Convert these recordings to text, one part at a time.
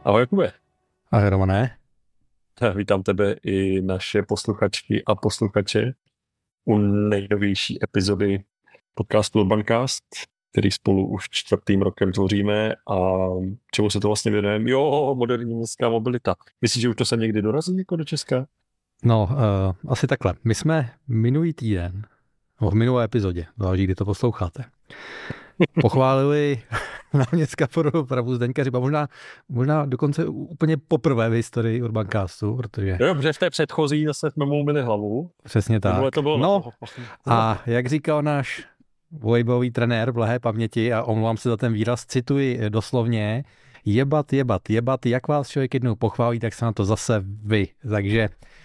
Ahoj Jakube. Ahoj Romane. Vítám tebe i naše posluchačky a posluchače u nejnovější epizody podcastu Urbancast, který spolu už 4. rokem tvoříme a čemu se to vlastně věnujeme? Jo, moderní městská mobilita. Myslíš, že už to sem někdy dorazí jako do Česka? No, asi takhle. My jsme minulý týden, v minulé epizodě, záleží, kdy to posloucháte, pochválili náměstka pro dopravu Zdeňka Hřiba, možná dokonce úplně poprvé v historii Urbancastu, protože... Jo, protože v té předchozí zase jsme mu umyli hlavu. Přesně tak. To bylo no, a jak říkal náš volejbalový trenér blahé paměti, a omlouvám se za ten výraz, cituji doslovně, jebat, jak vás člověk jednou pochválí, tak se na to zase vy. Takže...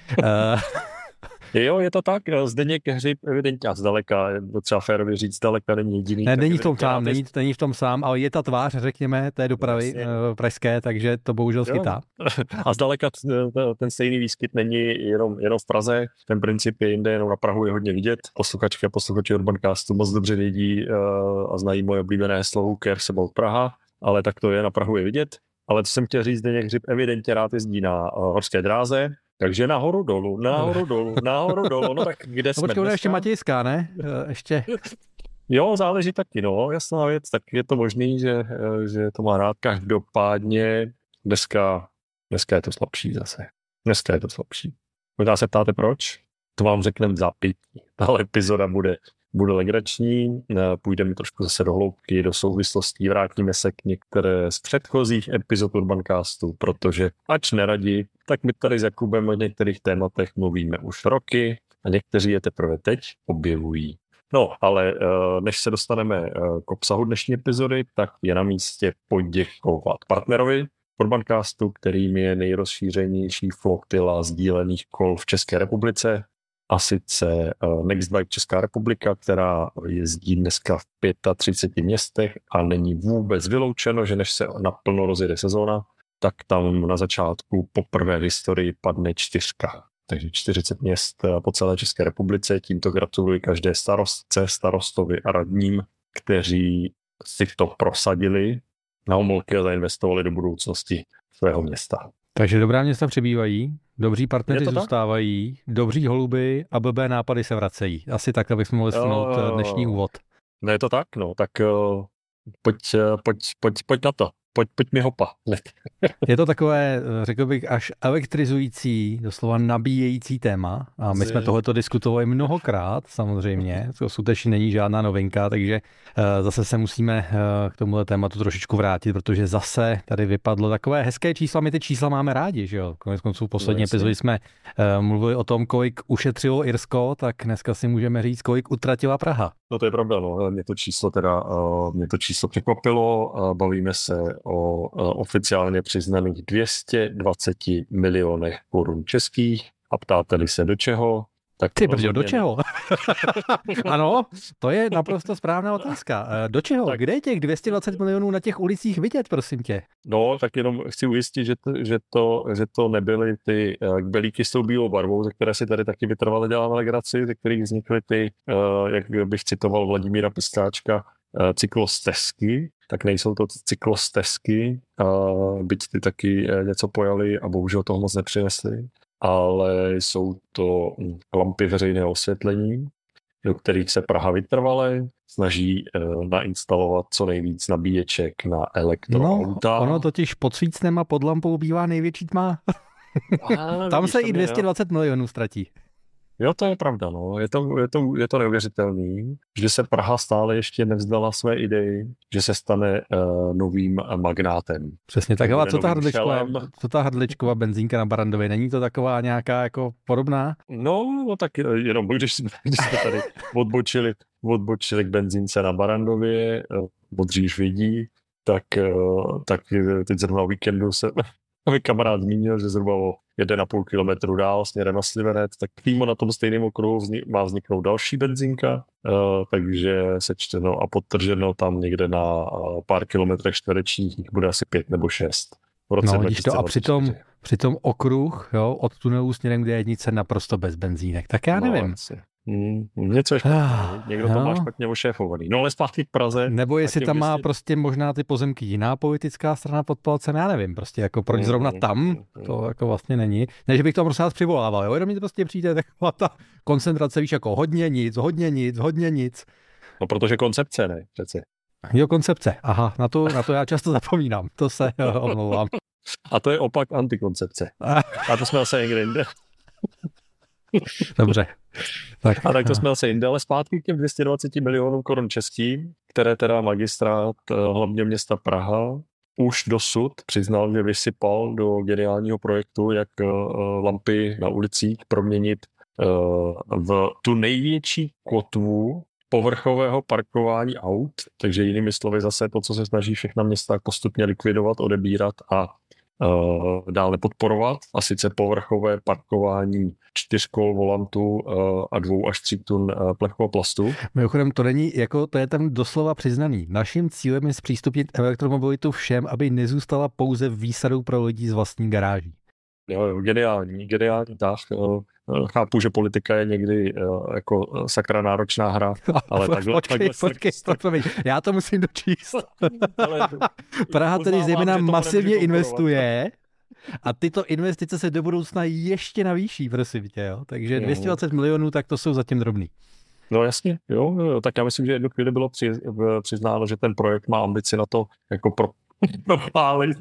Jo, je to tak. Zdeněk Hřib evidentně a zdaleka, třeba férově říct, zdaleka není jediný. Ne, není v tom sám, není v tom sám, ale je ta tvář, řekněme, té dopravy pražské, takže to bohužel schytá. A zdaleka ten stejný výskyt není jenom v Praze, ten princip je jinde, jenom na Prahu je hodně vidět. Posluchačky a posluchači Urbancastu moc dobře vědí a znají moje oblíbené slovo Care About Praha, ale tak to je, na Prahu je vidět. Ale co jsem chtěl říct, Zdeněk Hřib evidentně rád jezdí na horské dráze. Takže nahoru dolů, no tak kde jsme dneska? Ještě Matějská, ne? Ještě. Jo, záleží taky, no, jasná věc, tak je to možný, že to má rád. Každopádně dneska je to slabší zase. Dneska je to slabší. Možná se ptáte proč? To vám řekneme v zápětí. Tahle epizoda bude legrační, půjdeme trošku zase do hloubky, do souvislostí, vrátíme se k některé z předchozích epizod Urbancastu, protože ač neradi, tak my tady s Jakubem o některých tématech mluvíme už roky a někteří je teprve teď objevují. No, ale než se dostaneme k obsahu dnešní epizody, tak je na místě poděkovat partnerovi Urbancastu, kterým je nejrozšířenější flotila sdílených kol v České republice, a sice Nextbike Česká republika, která jezdí dneska v 35 městech a není vůbec vyloučeno, že než se naplno rozjede sezóna, tak tam na začátku poprvé v historii padne 4. Takže 40 měst po celé České republice. Tímto gratuluji každé starostce, starostovi a radním, kteří si to prosadili na omolky a zainvestovali do budoucnosti svého města. Takže dobrá města přibývají, dobří partneři zůstávají, dobří holuby a blbé nápady se vracejí. Asi tak, abychom mohli shrnout dnešní úvod. No je to tak, no, tak pojď na to. Pojď mi hopa. Je to takové, řekl bych, až elektrizující, doslova nabíjející téma. A my jsme tohleto diskutovali mnohokrát, samozřejmě. To skutečně není žádná novinka, takže zase se musíme k tomuhle tématu trošičku vrátit, protože zase tady vypadlo takové hezké čísla. My ty čísla máme rádi, že jo? Konec konců v poslední epizodě jsme mluvili o tom, kolik ušetřilo Irsko, tak dneska si můžeme říct, kolik utratila Praha. No to je pravda, no. Mě to číslo překvapilo. Bavíme se o oficiálně přiznaných 220 milionech korun českých a ptáte-li se do čeho, tak... Ty brďo, do čeho? Ano, to je naprosto správná otázka. Do čeho? Tak. Kde je těch 220 milionů na těch ulicích vidět, prosím tě? No, tak jenom chci ujistit, že to nebyly ty belíky s tou bílou barvou, ze které si tady taky vytrvale děláme legraci, ze kterých vznikly ty, jak bych citoval Vladimíra Pistáčka, cyklostezky, tak nejsou to cyklostezky, byť ty taky něco pojali a bohužel toho moc nepřinesli, ale jsou to lampy veřejného osvětlení, do kterých se Praha vytrvale snaží nainstalovat co nejvíc nabíječek na elektroauta. No, ono totiž pod svícnem a pod lampou bývá největší tma. Tam se i 220 milionů ztratí. Jo, to je pravda, no. Je to neuvěřitelný, že se Praha stále ještě nevzdala své idei, že se stane novým magnátem. Přesně tak, ale co ta hrdličková benzínka na Barrandově, není to taková nějaká jako podobná? No tak jenom, když jsme tady odbočili k benzínce na Barrandově, Modříž vidí, tak teď zrovna o víkendu se... mi kamarád zmínil, že zhruba o 1,5 kilometru dál směrem na Slivenec, tak přímo na tom stejném okruhu má vzniknout další benzínka, takže sečteno a podtrženo tam někde na pár kilometrech čtverečních bude asi 5 nebo 6. No, vidíš to, a přitom okruh, jo, od tunelu směrem k D1 naprosto bez benzínek, tak já nevím. Něco je špatně. Někdo to má špatně ošéfovaný. No ale zpátky k Praze. Nebo jestli tam má prostě možná ty pozemky jiná politická strana pod palcem, já nevím, prostě jako proč zrovna tam, to jako vlastně není. Ne, že bych to prostě rád přivolával, jo, jenom mi to prostě přijde taková ta koncentrace, víš, jako hodně nic. No protože koncepce, ne, přece. Jo, koncepce, aha, na to já často zapomínám, to se omlouvám. A to je opak antikoncepce. A to jsme zase někde jinde. Dobře. Tak to jsme zase jinde, ale zpátky k těm 220 milionům korun českým, které teda magistrát hlavně města Praha už dosud přiznal, že vysypal do geniálního projektu, jak lampy na ulicích proměnit v tu největší kotvu povrchového parkování aut, takže jinými slovy zase to, co se snaží všechna města postupně likvidovat, odebírat a dále podporovat, a sice povrchové parkování 4 kol volantů a 2 až 3 tun plechového plastu. Mimochodem, to není, jako to je tam doslova přiznaný. Naším cílem je zpřístupnit elektromobilitu všem, aby nezůstala pouze výsadou pro lidi z vlastní garáží. Jo, geniální tah. Chápu, že politika je někdy jako sakra náročná hra, ale Počkej, já to musím dočíst. Praha tedy zejména masivně investuje a tyto investice se do budoucna ještě navýší, prosím tě, jo? Takže 220 milionů, tak to jsou zatím drobný. No jasně, jo, tak já myslím, že jednu chvíli bylo přiznáno, že ten projekt má ambici na to jako propálit.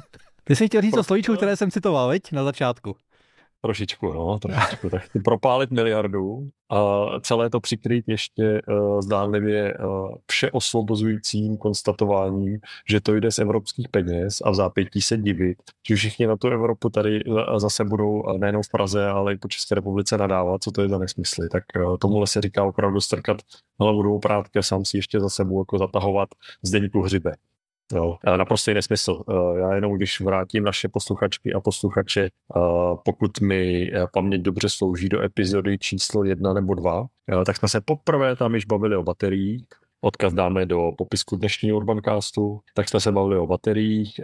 Ty jsi chtěl říct to slovíčku, které jsem citoval, veď, na začátku. Trošičku. Tak propálit miliardu a celé to přikrýt ještě zdánlivě všeosvobozujícím konstatováním, že to jde z evropských peněz a v zápětí se divit, že všichni na tu Evropu tady zase budou nejenom v Praze, ale i po České republice nadávat, co to je za nesmysly. Tak tomuhle se říká opravdu strkat hlavu do oprátky a sám si ještě za sebou jako zatahovat Zdeňku Hřibe. Jo, naprostý nesmysl. Já jenom, když vrátím naše posluchačky a posluchače, pokud mi paměť dobře slouží do epizody číslo 1 nebo 2, tak jsme se poprvé tam již bavili o bateriích. Odkaz dáme do popisku dnešního Urbancastu. Tak jsme se bavili o bateriích,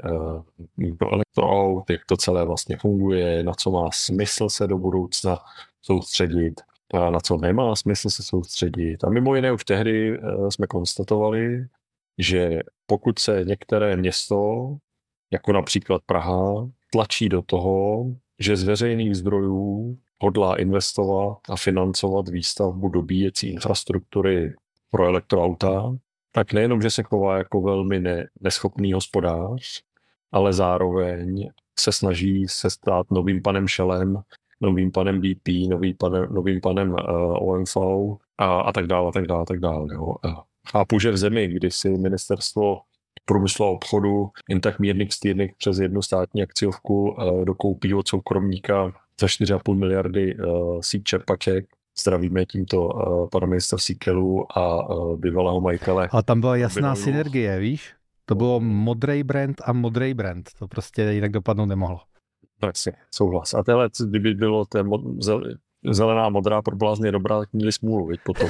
do elektroaut, jak to celé vlastně funguje, na co má smysl se do budoucna soustředit, na co nemá smysl se soustředit. A mimo jiné už tehdy jsme konstatovali, že pokud se některé město, jako například Praha, tlačí do toho, že z veřejných zdrojů hodlá investovat a financovat výstavbu dobíjecí infrastruktury pro elektroauta, tak nejenom, že se chová jako velmi neschopný hospodář, ale zároveň se snaží se stát novým panem Shellem, novým panem BP, novým panem OMV a tak dále. Jo. Chápu, že v zemi, kdy si ministerstvo průmyslu a obchodu jen tak mírných stýrných přes jednu státní akciovku dokoupí od soukromníka za 4,5 miliardy síť čerpaček. Zdravíme tímto pana ministra Síkelu a bývalého majitele. Ale tam byla jasná synergie, víš? To bylo modrý brand. To prostě jinak dopadnout nemohlo. Jasně, souhlas. A tohle, kdyby bylo zelená, modrá pro blázně dobrá, tak měli smůlu, viď, potom.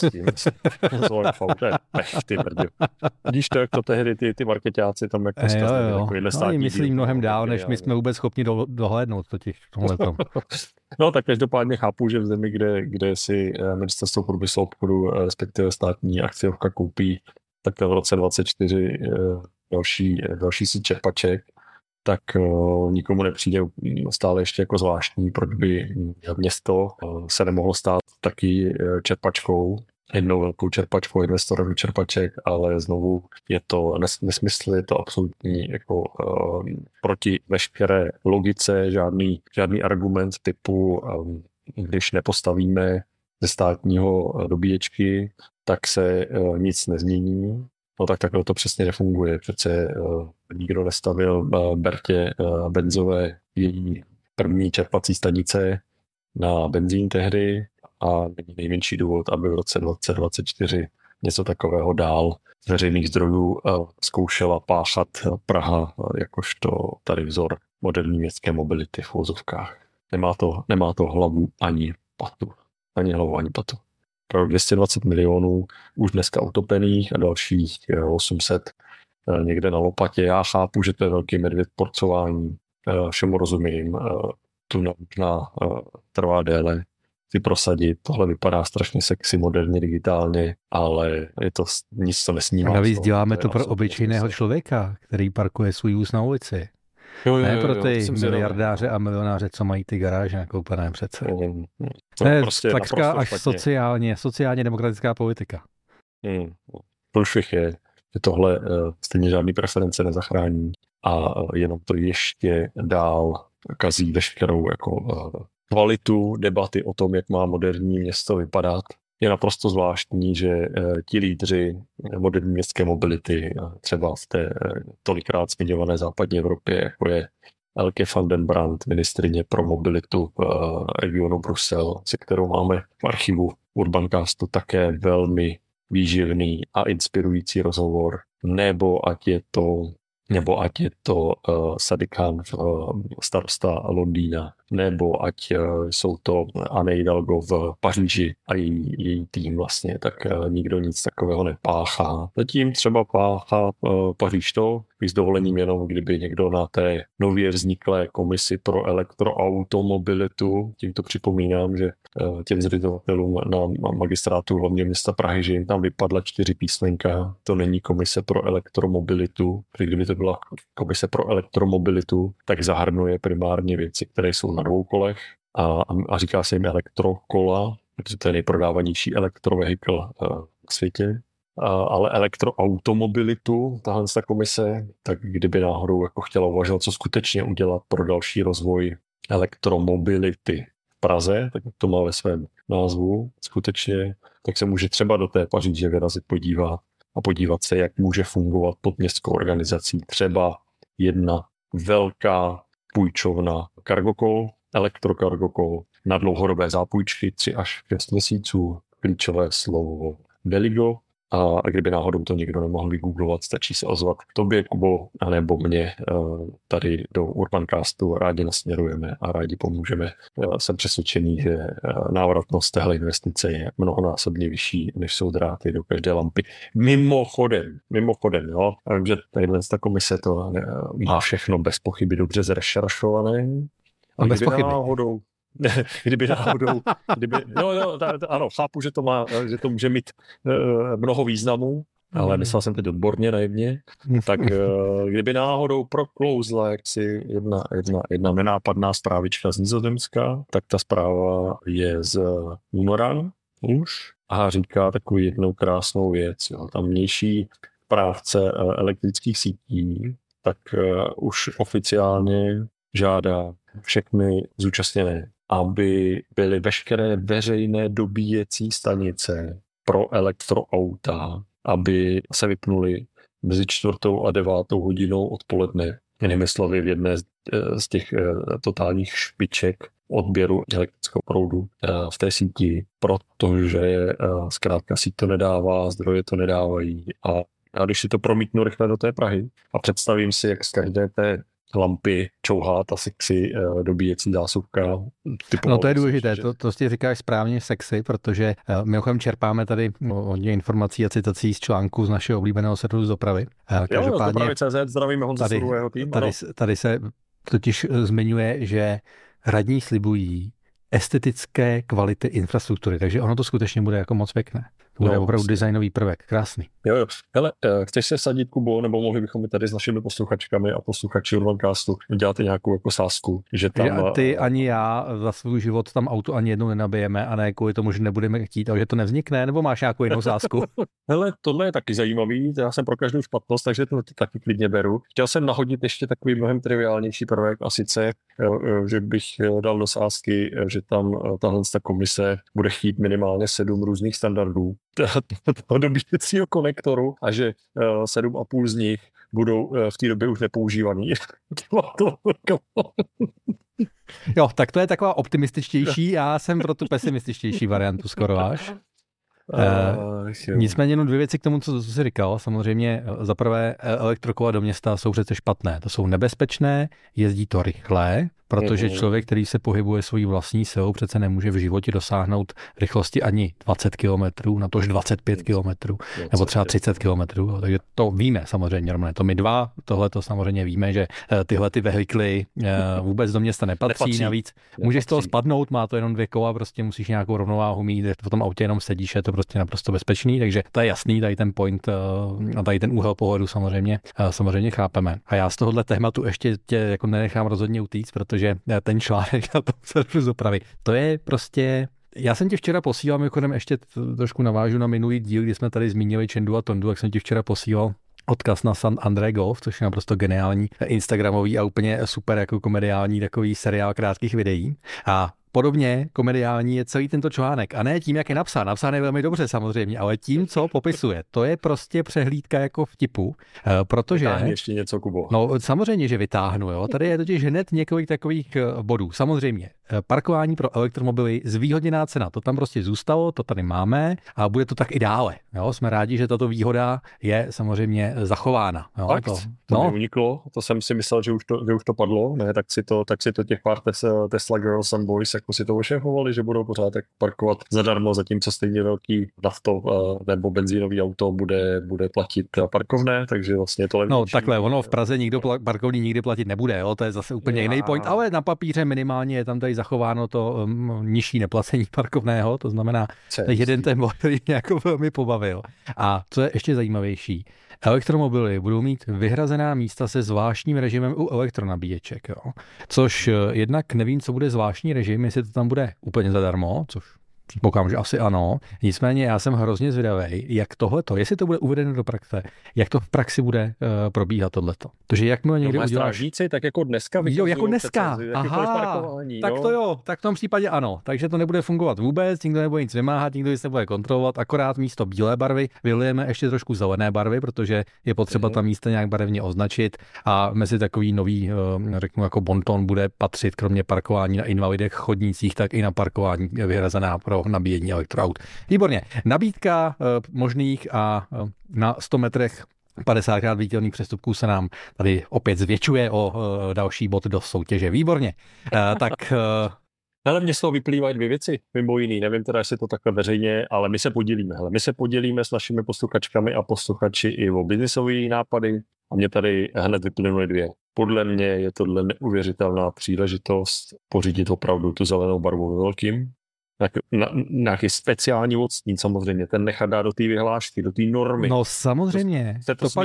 Vidíš to, jak to tehdy ty marketáci tam jako takovýhle státní myslí mnohem dál, než my jsme vůbec schopni dohlédnout totiž tohletom. No tak každopádně chápu, že v zemi, kde si ministerstvo průmyslu obchodu, respektive státní akciovka koupí, tak v roce 2024 další si čerpaček, tak nikomu nepřijde stále ještě jako zvláštní, proč by město se nemohlo stát taky čerpačkou, jednou velkou čerpačkou, investorem čerpaček, ale znovu je to nesmysl, je to absolutní jako proti veškeré logice, žádný argument typu, když nepostavíme ze státního dobíječky, tak se nic nezmění. No tak takhle to přesně nefunguje. Přece nikdo nestavil Bertě benzové její první čerpací stanice na benzín tehdy a není nejmenší důvod, aby v roce 2024 něco takového dál z veřejných zdrojů zkoušela páchat Praha jakožto tady vzor moderní městské mobility v uvozovkách. Nemá to hlavu ani patu. Ani hlavu, ani patu. 220 milionů už dneska utopených a dalších 800 někde na lopatě. Já chápu, že to je velký medvěd porcování, všemu rozumím, tu možná trvá déle, si prosadit. Tohle vypadá strašně sexy, moderně, digitálně, ale je to nic, co nesnímá. A navíc děláme to pro obyčejného člověka, který parkuje svůj vůz na ulici. Ne pro ty miliardáře a milionáře, co mají ty garáže nakoupené přece. Ne, prostě takřka až sociálně demokratická politika. Průšvih je, že tohle stejně žádný preference nezachrání a jenom to ještě dál kazí veškerou jako kvalitu debaty o tom, jak má moderní město vypadat. Je naprosto zvláštní, že ti lídři moderní městské mobility, třeba v té tolikrát zmiňované západní Evropě, jako je Elke van den Brandt, ministryně pro mobilitu v regionu Brusel, se kterou máme v archivu Urbancastu také velmi výživný a inspirující rozhovor, nebo ať je to Sadiq Khan, starosta Londýna, nebo ať jsou to Anne Hidalgo v Paříži a její tým vlastně, tak nikdo nic takového nepáchá. Zatím třeba páchá Paříž to, s dovolením jenom, kdyby někdo na té nově vzniklé komisi pro elektroautomobilitu, tímto připomínám, že těm zřizovatelům na magistrátu hlavně města Prahy, že jim tam vypadla 4 písmenka, to není komise pro elektromobilitu, kdyby to byla komise pro elektromobilitu, tak zahrnuje primárně věci, které jsou na 2 kolech a říká se jim elektrokola, protože to je nejprodávanější elektrovehikl na světě. Ale elektroautomobilitu, tahle komise, tak kdyby náhodou jako chtěla uvažovat, co skutečně udělat pro další rozvoj elektromobility v Praze, tak to má ve svém názvu skutečně, tak se může třeba do té Paříže vyrazit podívat se, jak může fungovat pod městskou organizací třeba jedna velká půjčovna cargokol, elektrocargokol na dlouhodobé zápůjčky 3 až 6 měsíců, klíčové slovo Beligo. A kdyby náhodou to někdo nemohl vygooglovat, stačí se ozvat tobě, Kubo, anebo mě tady do Urbancastu. Rádi nasměrujeme a rádi pomůžeme. Jsem přesvědčený, že návratnost téhle investice je mnohonásobně vyšší, než jsou dráty do každé lampy. Mimochodem, jo. Takže tadyhle ta komise to má všechno bez pochyby dobře zrešeršované. A bez pochyby. Ano, chápu, že to může mít mnoho významů, ale myslel jsem teď odborně, naivně, tak kdyby náhodou proklouzla jaksi jedna nenápadná zprávička z Nizozemska, tak ta zpráva je z února už a říká takovou jednou krásnou věc. Jo. Tamnější správce elektrických sítí tak už oficiálně žádá všechny zúčastněné, aby byly veškeré veřejné dobíjecí stanice pro elektroauta, aby se vypnuly mezi 4. a 9. hodinou odpoledne. Jinými slovy, v jedné z těch totálních špiček odběru elektrického proudu v té síti, protože zkrátka síť to nedává, zdroje to nedávají. A když si to promítnu rychle do té Prahy a představím si, jak z každé té lampy čouhá ta sexy dobíjecí zásuvka. No to je důležité, to si říkáš správně sexy, protože mimochodem čerpáme tady hodně informací a citací z článků z našeho oblíbeného serveru z dopravy. Jo, z dopravy.cz, zdravíme Honza Surového tým. Tady se totiž zmiňuje, že radní slibují estetické kvality infrastruktury, takže ono to skutečně bude jako moc pěkné. To bude opravdu designový prvek, krásný. Jo. Hele, chceš se vsadit, Kubo, nebo mohli bychom i tady s našimi posluchačkami a posluchači Urbancastu dělat nějakou jako sázku, že tam... Že ty ani já za svůj život tam auto ani jednou nenabijeme a ne kvůli tomu, že nebudeme chtít, ale že to nevznikne, nebo máš nějakou jinou sázku? Hele, tohle je taky zajímavý, já jsem pro každou špatnost, takže to taky klidně beru. Chtěl jsem nahodit ještě takový mnohem triviálnější prvek a sice, že bych dal do sázky, že tam tahle komise bude chtít minimálně 7 různých standardů toho dobíjecího konektoru a že 7,5 z nich budou v té době už nepoužívaný. Jo, tak to je taková optimističtější, já jsem pro tu pesimističtější variantu skoro až. Nicméně jenom 2 věci k tomu, co jsi říkal. Samozřejmě za prvé elektrokola do města jsou přece špatné. To jsou nebezpečné, jezdí to rychle, protože člověk, který se pohybuje svojí vlastní silou, přece nemůže v životě dosáhnout rychlosti ani 20 km, na to už 25 km, nebo třeba 30 km, takže to víme samozřejmě, Romane, to my dva, tohle to samozřejmě víme, že tyhle ty vehikly vůbec do města nepatří. Navíc můžeš z toho spadnout, má to jenom 2 kola, prostě musíš nějakou rovnováhu mít, v tom autě jenom sedíš, je to prostě naprosto bezpečný, takže to je jasný, tady ten point a tady ten úhel pohledu samozřejmě chápeme. A já z tohohle tématu ještě tě jako nenechám rozhodně utíct, protože ten článek na tom serveru dopravy, to je prostě. Já jsem ti včera posílal, mimochodem ještě trošku navážu na minulý díl, kdy jsme tady zmínili Čendu a Tondu, jak jsem ti včera posílal odkaz na San André Golf, což je naprosto geniální instagramový a úplně super jako komediální takový seriál krátkých videí. A podobně komediální je celý tento článek. A ne tím, jak je napsán. Napsán je velmi dobře samozřejmě, ale tím, co popisuje. To je prostě přehlídka jako vtipu, protože. Vytáhni ještě něco, Kubo. No samozřejmě, že vytáhnu. Jo. Tady je totiž hned několik takových bodů. Samozřejmě. Parkování pro elektromobily, zvýhodněná cena. To tam prostě zůstalo, to tady máme a bude to tak i dále. Jo. Jsme rádi, že tato výhoda je samozřejmě zachována. Jo. Fakt? To mi uniklo. To jsem si myslel, že už to padlo. Ne, tak si to těch pár Tesla Girls and Boys jako si to ošefovali, že budou pořád tak parkovat zadarmo, zatímco stejně velký nafto nebo benzínový auto bude platit parkovné, takže vlastně to levnější. No takhle, ono v Praze parkovný nikdy platit nebude, jo? To je zase úplně jiný point, ale na papíře minimálně je tam tady zachováno to nižší neplacení parkovného, to znamená jeden ten bod, který mě jako velmi pobavil. A co je ještě zajímavější, elektromobily budou mít vyhrazená místa se zvláštním režimem u elektronabíječek, jo? Což jednak nevím, co bude zvláštní režim, jestli to tam bude úplně zadarmo, což předpokládám, že asi ano. Nicméně já jsem hrozně zvědavý, jak tohleto, jestli to bude uvedeno do praxe, jak to v praxi bude probíhat tohleto. Takže jakmile někde uděláš strážníci, tak jako dneska. Jo, jako dneska. Aha, tak to jo, tak v tom případě ano. Takže to nebude fungovat vůbec, nikdo nebude nic vymáhat, nikdo nic nebude kontrolovat, akorát místo bílé barvy vylijeme ještě trošku zelené barvy, protože je potřeba tam místa nějak barevně označit a mezi takový nový, řeknu jako bonton bude patřit kromě parkování na invalidech, chodnících, tak i na parkování vyhrazená pro nabíjení elektroaut. Výborně. Nabídka možných a na 100 metrech 50krát viditelných přestupků se nám tady opět zvětšuje o další bod do soutěže. Výborně. Tak Ale mně z toho vyplývají 2 věci, mimo jiný. Nevím teda, jestli to takhle veřejně, ale my se podělíme. My se podělíme s našimi posluchačkami a posluchači i o biznisové nápady a mě tady hned vyplynuly 2. Podle mě je tohle neuvěřitelná příležitost pořídit opravdu tu zelenou barvu ve velkým. Nějaký speciální odstínit samozřejmě, ten nechat dát do té vyhlášky, do té normy. No samozřejmě,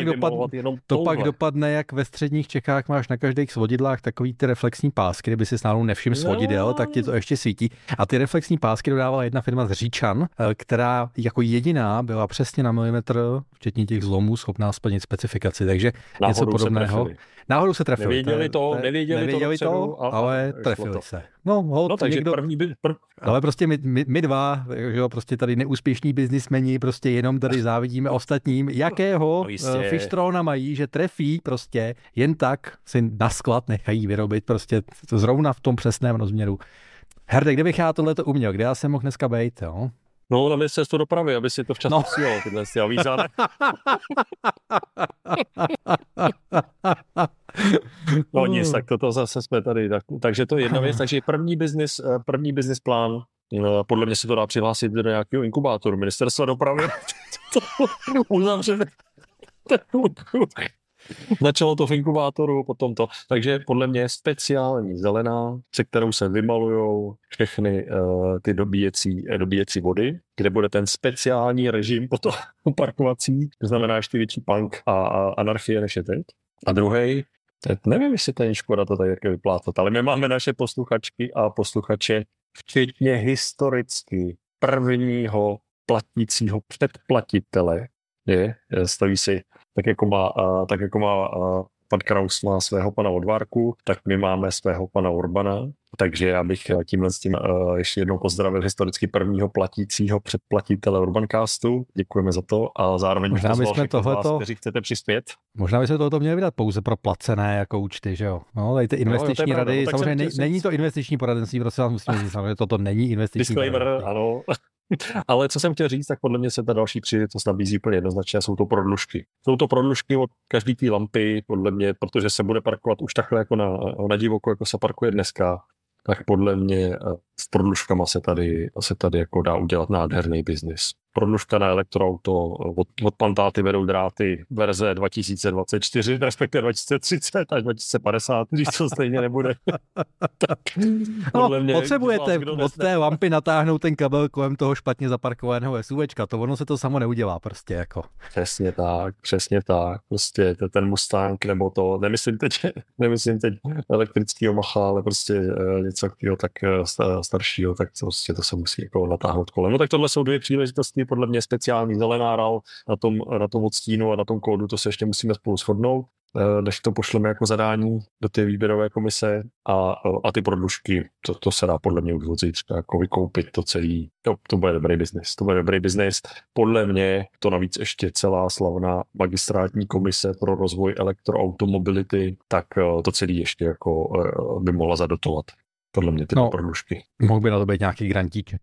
to pak dopadne, jak ve středních Čechách máš na každých svodidlách takový ty reflexní pásky, kdyby si s náhodou nevšiml svodidel, tak ti to ještě svítí. A ty reflexní pásky dodávala jedna firma z Říčan, která jako jediná byla přesně na milimetr, včetně těch zlomů, schopná splnit specifikaci, takže něco podobného. Náhodou se trefili. Nevěděli to, ale trefili se. No takže někdo, ale prostě my dva, že prostě tady neúspěšní biznismeni, prostě jenom tady závidíme ostatním, jakého fištrona mají, že trefí prostě jen tak si na sklad nechají vyrobit prostě zrovna v tom přesném rozměru. Herde, kdybych já tohleto uměl, kde já jsem mohl dneska bejt, jo? No, na ministerstvo dopravy, aby si to včas posílal, tyhle si avízáne. No nic, tak to zase jsme tady. Takže to je jedna věc, takže první business plán, podle mě se to dá přihlásit do nějakého inkubátoru ministerstva dopravy. Uzavřeme. Začalo to v inkubátoru, potom to. Takže podle mě je speciální zelená, se kterou se vymalujou všechny ty dobíjecí vody, kde bude ten speciální režim potom parkovací, to znamená ještě větší punk a anarchie než je teď. A druhej, nevím, jestli to je škoda to tady vyplátat, ale my máme naše posluchačky a posluchače, včetně historicky prvního platícího předplatitele. Staví si tak jako má pan Kraus má svého pana Odvárku, tak my máme svého pana Urbana, takže já bych tímhle s tím ještě jednou pozdravil historicky prvního platícího předplatitele Urbancastu. Děkujeme za to a zároveň možná bychom tohleto, kteří chcete přispět. Možná bychom tohleto měli vydat pouze pro placené jako účty, že jo? No, tady ty investiční rady, samozřejmě není to investiční poradenství, prostě musíme říct, že toto není investiční. Disclaimer, ano. Ale co jsem chtěl říct, tak podle mě se ta další příležitost nabízí úplně jednoznačně, jsou to prodlužky. Jsou to prodlužky od každý té lampy, podle mě, protože se bude parkovat už takhle jako na divoko, jako se parkuje dneska, tak podle mě s prodlužkama se tady jako dá udělat nádherný biznis. Prodlužka na elektroauto od Pantáty vedou dráty verze 2024, respektive 2030 až 2050, když to stejně nebude. Tak podle mě, potřebujete od té lampy natáhnout ten kabel kolem toho špatně zaparkovaného SUVčka, to ono se to samo neudělá prostě jako. Přesně tak, prostě ten Mustang nebo to, nemyslím teď elektrického Macha, ale prostě něco tak staršího, tak prostě to se musí jako natáhnout kolem. No tak tohle jsou dvě příležitosti, podle mě speciální zelená RAL na tom odstínu a na tom kódu, to se ještě musíme spolu shodnout, než to pošleme jako zadání do té výběrové komise a ty prodlužky, to se dá podle mě už od zítřka jako vykoupit to celý, to bude dobrý biznis, podle mě to navíc ještě celá slavná magistrátní komise pro rozvoj elektroautomobility, tak to celý ještě jako by mohla zadotovat, podle mě ty prodlužky. Mohl by na to být nějaký grantíček,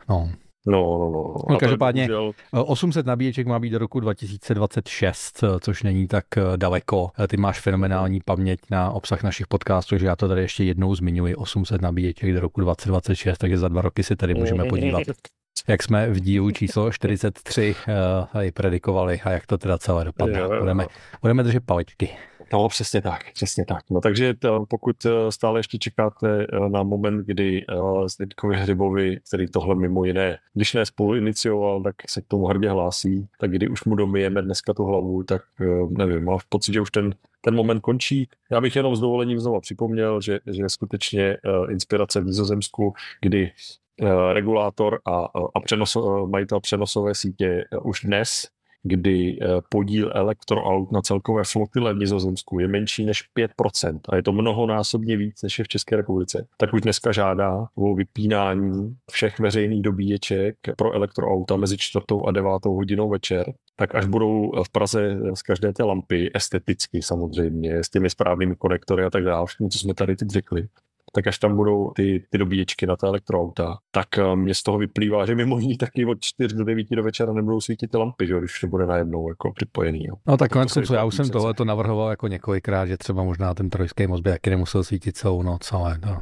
No, každopádně 800 nabíječek má být do roku 2026, což není tak daleko. Ty máš fenomenální paměť na obsah našich podcastů, takže já to tady ještě jednou zmiňuji, 800 nabíječek do roku 2026, takže za 2 roky si tady můžeme podívat, jak jsme v dílu číslo 43 tady predikovali a jak to teda celé dopadne. Budeme držet paličky. No, přesně tak. No, takže pokud stále ještě čekáte na moment, kdy Zdeňkovi Hřibovi, který tohle mimo jiné, když ne spolu inicioval, tak se k tomu hrdě hlásí, tak kdy už mu domyjeme dneska tu hlavu, tak nevím, mám pocit, že už ten moment končí. Já bych jenom s dovolením znova připomněl, že skutečně inspirace v Nizozemsku, kdy regulátor a majitel přenosové sítě už dnes, kdy podíl elektroaut na celkové flotile v Nizozemsku je menší než 5% a je to mnohonásobně víc, než je v České republice, tak už dneska žádá o vypínání všech veřejných dobíječek pro elektroauta mezi 4. a 9. hodinou večer, tak až budou v Praze z každé té lampy, esteticky samozřejmě, s těmi správnými konektory a tak dále, všechno, co jsme tady teď řekli, tak až tam budou ty dobíječky na ta elektroauta, tak mě z toho vyplývá, že mimo ní taky od 4 do 9 do večera nebudou svítit ty lampy, že? Když to bude najednou jako připojený. Jo. No tak konec konců, já už jsem tohle to navrhoval jako několikrát, že třeba možná ten trojský most by taky nemusel svítit celou noc, ale to...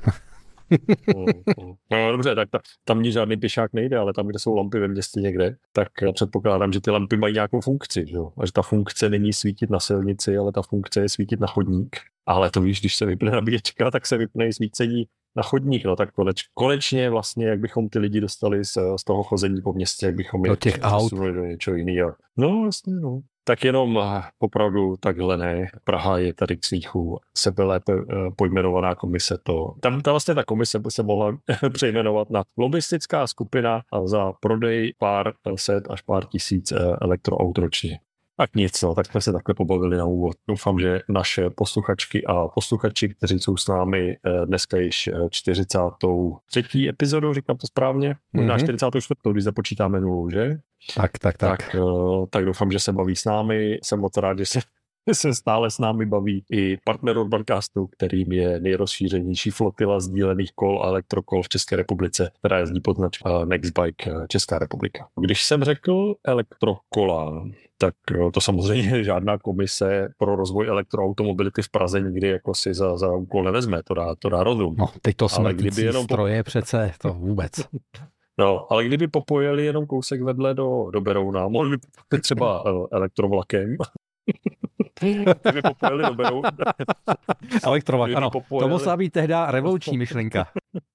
No dobře, tak tam ní žádný pěšák nejde, ale tam, kde jsou lampy ve městě někde, tak předpokládám, že ty lampy mají nějakou funkci, že? A že ta funkce není svítit na silnici, ale ta funkce je svítit na chodník. Ale to víš, když se vypne nabíječka, tak se vypne i svícení na chodník, no tak konečně vlastně, jak bychom ty lidi dostali z toho chození po městě, jak bychom do těch aut do něčeho jiného. No vlastně, no. Tak jenom opravdu takhle ne. Praha je tady k smíchu, sebelépe pojmenovaná komise to. Tam vlastně ta komise by se mohla přejmenovat na lobistická skupina za prodej pár set až pár tisíc elektroaut ročně. Tak nic, no, tak jsme se takhle pobavili na úvod. Doufám, že naše posluchačky a posluchači, kteří jsou s námi dneska již 43. epizodou, říkám to správně, možná 44. když započítáme nulu, že? Tak doufám, že se baví s námi. Jsem moc rád, že se stále s námi baví i partner Urbancastu, kterým je nejrozšířenější flotila sdílených kol a elektrokol v České republice, která jezdí pod značkou Nextbike Česká republika. Když jsem řekl elektrokola, tak to samozřejmě žádná komise pro rozvoj elektroautomobility v Praze nikdy jako si za úkol nevezme, to dá rozum. No, teď to smrtící stroje přece, to vůbec. No, ale kdyby popojeli jenom kousek vedle do Berouna, mohli by třeba elektrovlakem. Kdyby popojeli do Berouna. Elektrovlak, ano. To musela být tehda revoluční myšlenka.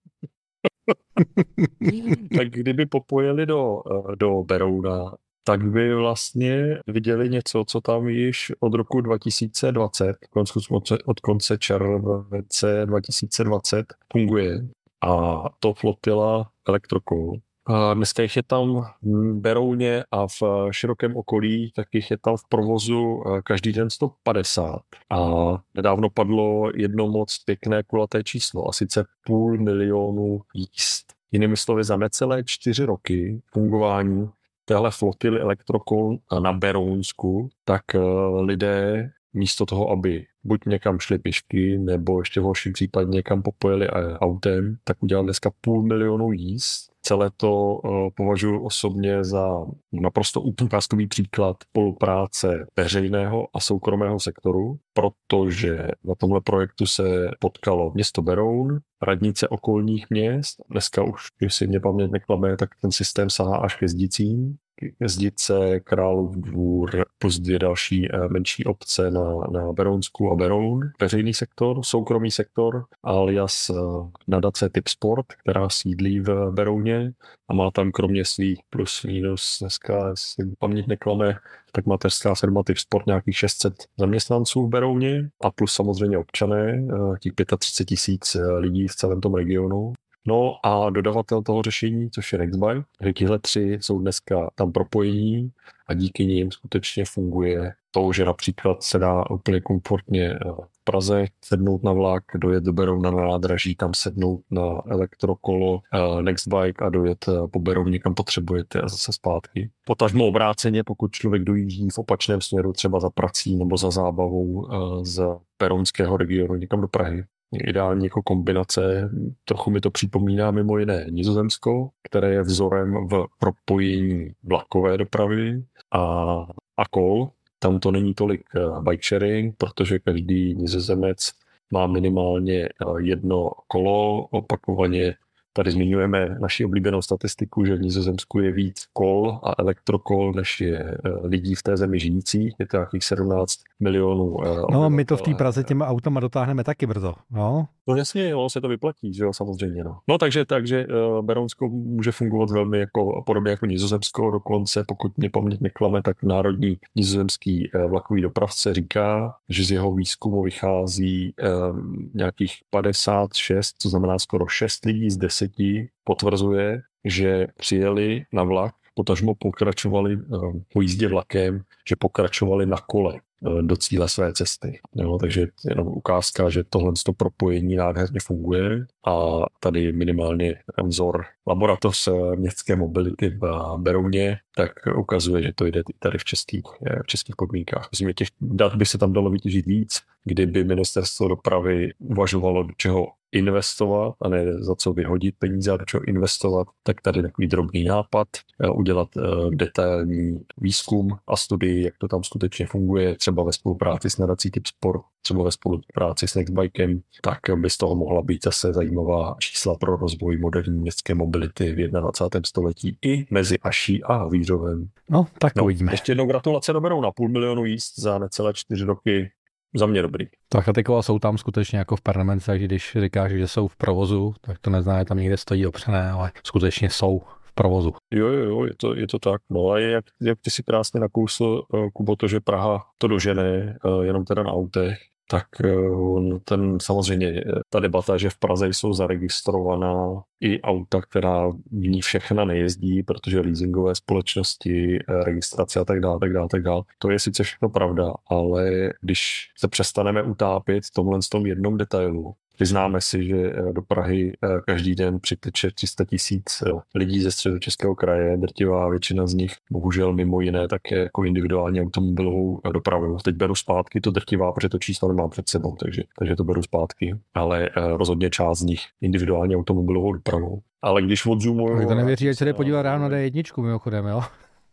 Tak kdyby popojeli do Berouna, tak by vlastně viděli něco, co tam již od roku 2020, od konce července 2020 funguje. A to flotila elektrokol. A dneska jich je tam v Berouně a v širokém okolí, tak jich je tam v provozu každý den 150. A nedávno padlo jedno moc pěkné kulaté číslo, a sice 500 000 jízd. Jinými slovy, za necelé 4 roky fungování téhle flotily elektrokol na Berounsku, tak lidé místo toho, aby buď někam šli pěšky, nebo ještě v horším případě někam popojeli autem, tak udělali dneska 500 000 jízd celé to považuji osobně za naprosto ukázkový příklad spolupráce veřejného a soukromého sektoru, protože na tomhle projektu se potkalo město Beroun, radnice okolních měst. Dneska už, když si mě paměť neklame, tak ten systém sahá až ke Zdicím. Zdice, Králův Dvůr plus 2 další menší obce na Berounsku a Beroun. Veřejný sektor, soukromý sektor, alias nadace Typ Sport, která sídlí v Berouně a má tam kromě svých plus minus dneska, jestli paměť neklame, tak mateřská firma Typ Sport nějakých 600 zaměstnanců v Berouně a plus samozřejmě občané, těch 35 000 lidí v celém tom regionu. No a dodavatel toho řešení, což je Nextbike, že tihle 3 jsou dneska tam propojení a díky nim skutečně funguje to, že například se dá úplně komfortně v Praze sednout na vlak, dojet do Berouna na nádraží, tam sednout na elektrokolo Nextbike a dojet po Berouně, kam potřebujete a zase zpátky. Potažmo obráceně, pokud člověk dojíždí v opačném směru třeba za prací nebo za zábavou z berounského regionu někam do Prahy. Ideální jako kombinace, trochu mi to připomíná mimo jiné Nizozemsko, které je vzorem v propojení vlakové dopravy a kol. Tam to není tolik bike sharing, protože každý Nizozemec má minimálně jedno kolo, opakovaně. Tady zmiňujeme naši oblíbenou statistiku, že v Nizozemsku je víc kol a elektrokol, než je lidí v té zemi žijících. Je to nějakých 17 milionů. No, my to v té Praze těma autama dotáhneme taky brzo. No jasně, se to vyplatí, že jo, samozřejmě. No takže Berounsko může fungovat velmi jako podobně jako Nizozemsko, dokonce, pokud mě paměť neklame, tak národní nizozemský vlakový dopravce říká, že z jeho výzkumu vychází nějakých 56, to znamená skoro 6 lidí z 10 potvrzuje, že přijeli na vlak, potažmo pokračovali po jízdě vlakem, že pokračovali na kole do cíle své cesty. Jo, takže jenom ukázka, že tohle propojení nádherně funguje a tady minimálně vzor laboratoř městské mobility v Berouně, tak ukazuje, že to jde tady v českých podmínkách. Myslím, že těch dat by se tam dalo vytěžit víc, kdyby ministerstvo dopravy uvažovalo, do čeho investovat a ne za co vyhodit peníze a do čeho investovat, tak tady takový drobný nápad, udělat detailní výzkum a studii, jak to tam skutečně funguje, třeba ve spolupráci s nadací Typ Sport, třeba ve spolupráci s Nextbikem, tak by z toho mohla být zase zajímavá čísla pro rozvoj moderní městské mobility v 21. století i mezi Aší a Vířovem. No, tak uvidíme. Ještě jednou gratulace do Berouna, 500 000 jízd za necelé 4 roky. Za mě dobrý. Tak a jsou tam skutečně jako v parlamentě, takže když říkáš, že jsou v provozu, tak to neznamená, že tam někde stojí opřené, ale skutečně jsou v provozu. Jo, je to tak. No a jak ty si krásně nakousl, Kubo, to, že Praha to dožene jenom teda na autech, tak samozřejmě ta debata, že v Praze jsou zaregistrovaná i auta, která v ní všechna nejezdí, protože leasingové společnosti, registrace a tak dále, to je sice všechno pravda, ale když se přestaneme utápět v tomhle tom jednom detailu, přiznáme si, že do Prahy každý den přiteče 300 000 lidí ze Středočeského kraje, drtivá většina z nich, bohužel mimo jiné, také jako individuální automobilovou dopravu. Teď beru zpátky to drtivá, protože to číslo nemám před sebou, takže to beru zpátky, ale rozhodně část z nich individuální automobilovou dopravou. Ale když odzoomujou... Tak to nevěří, ať se jde podívat ráno na D1 mimochodem, jo?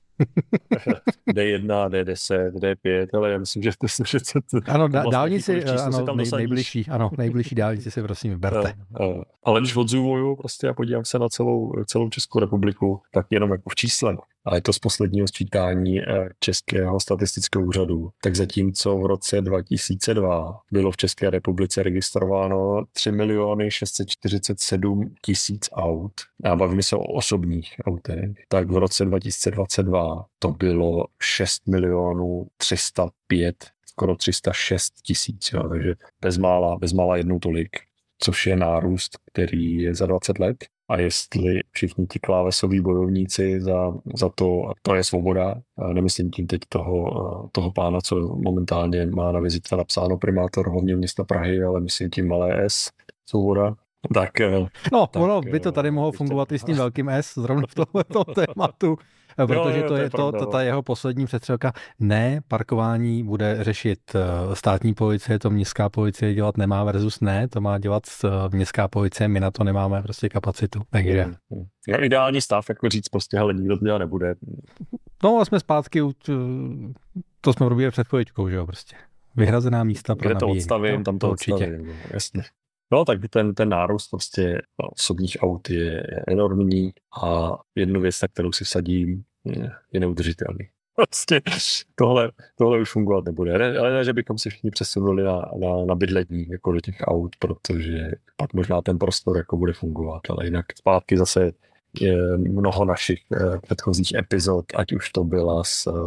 D1, D10, D5, ale já myslím, že to ano, dálnici, nejbližší dálnici si prosím vyberte. Ale když odzoomuju prostě a podívám se na celou Českou republiku, tak jenom jako v čísle. A je to z posledního sčítání Českého statistického úřadu. Tak zatímco v roce 2002 bylo v České republice registrováno 3 647 000 aut, a bavíme se o osobních autech, tak v roce 2022 to bylo 6 305 skoro 306 000, takže bezmála jednou tolik, což je nárůst, který je za 20 let. A jestli všichni ti klávesoví bojovníci za to je svoboda, nemyslím tím teď toho pána, co momentálně má na vizitce napsáno primátor hlavně města Prahy, ale myslím tím malé S, svoboda. Tak ono by to tady mohlo fungovat i s tím velkým S, zrovna v tomto tématu. protože to je ta jeho poslední přestřelka. Ne, parkování bude řešit státní policie, to městská policie dělat nemá versus ne, to má dělat městská policie, my na to nemáme prostě kapacitu. Takže. Ideální stav, jako říct prostě, hele, nikdo to dělat nebude. No a jsme zpátky, to jsme robili před chviličkou, že jo, prostě. Vyhrazená místa pro nabíjení. Kde to odstavím, tam to odstavím. Jasně. No, tak ten nárůst prostě osobních aut je enormní a jednu věc, na kterou si vsadím, je neudržitelný. Prostě tohle už fungovat nebude. Ale ne, že bychom si všichni přesunuli na bydlení jako do těch aut, protože pak možná ten prostor jako bude fungovat, ale jinak zpátky zase je mnoho našich předchozích epizod, ať už to byla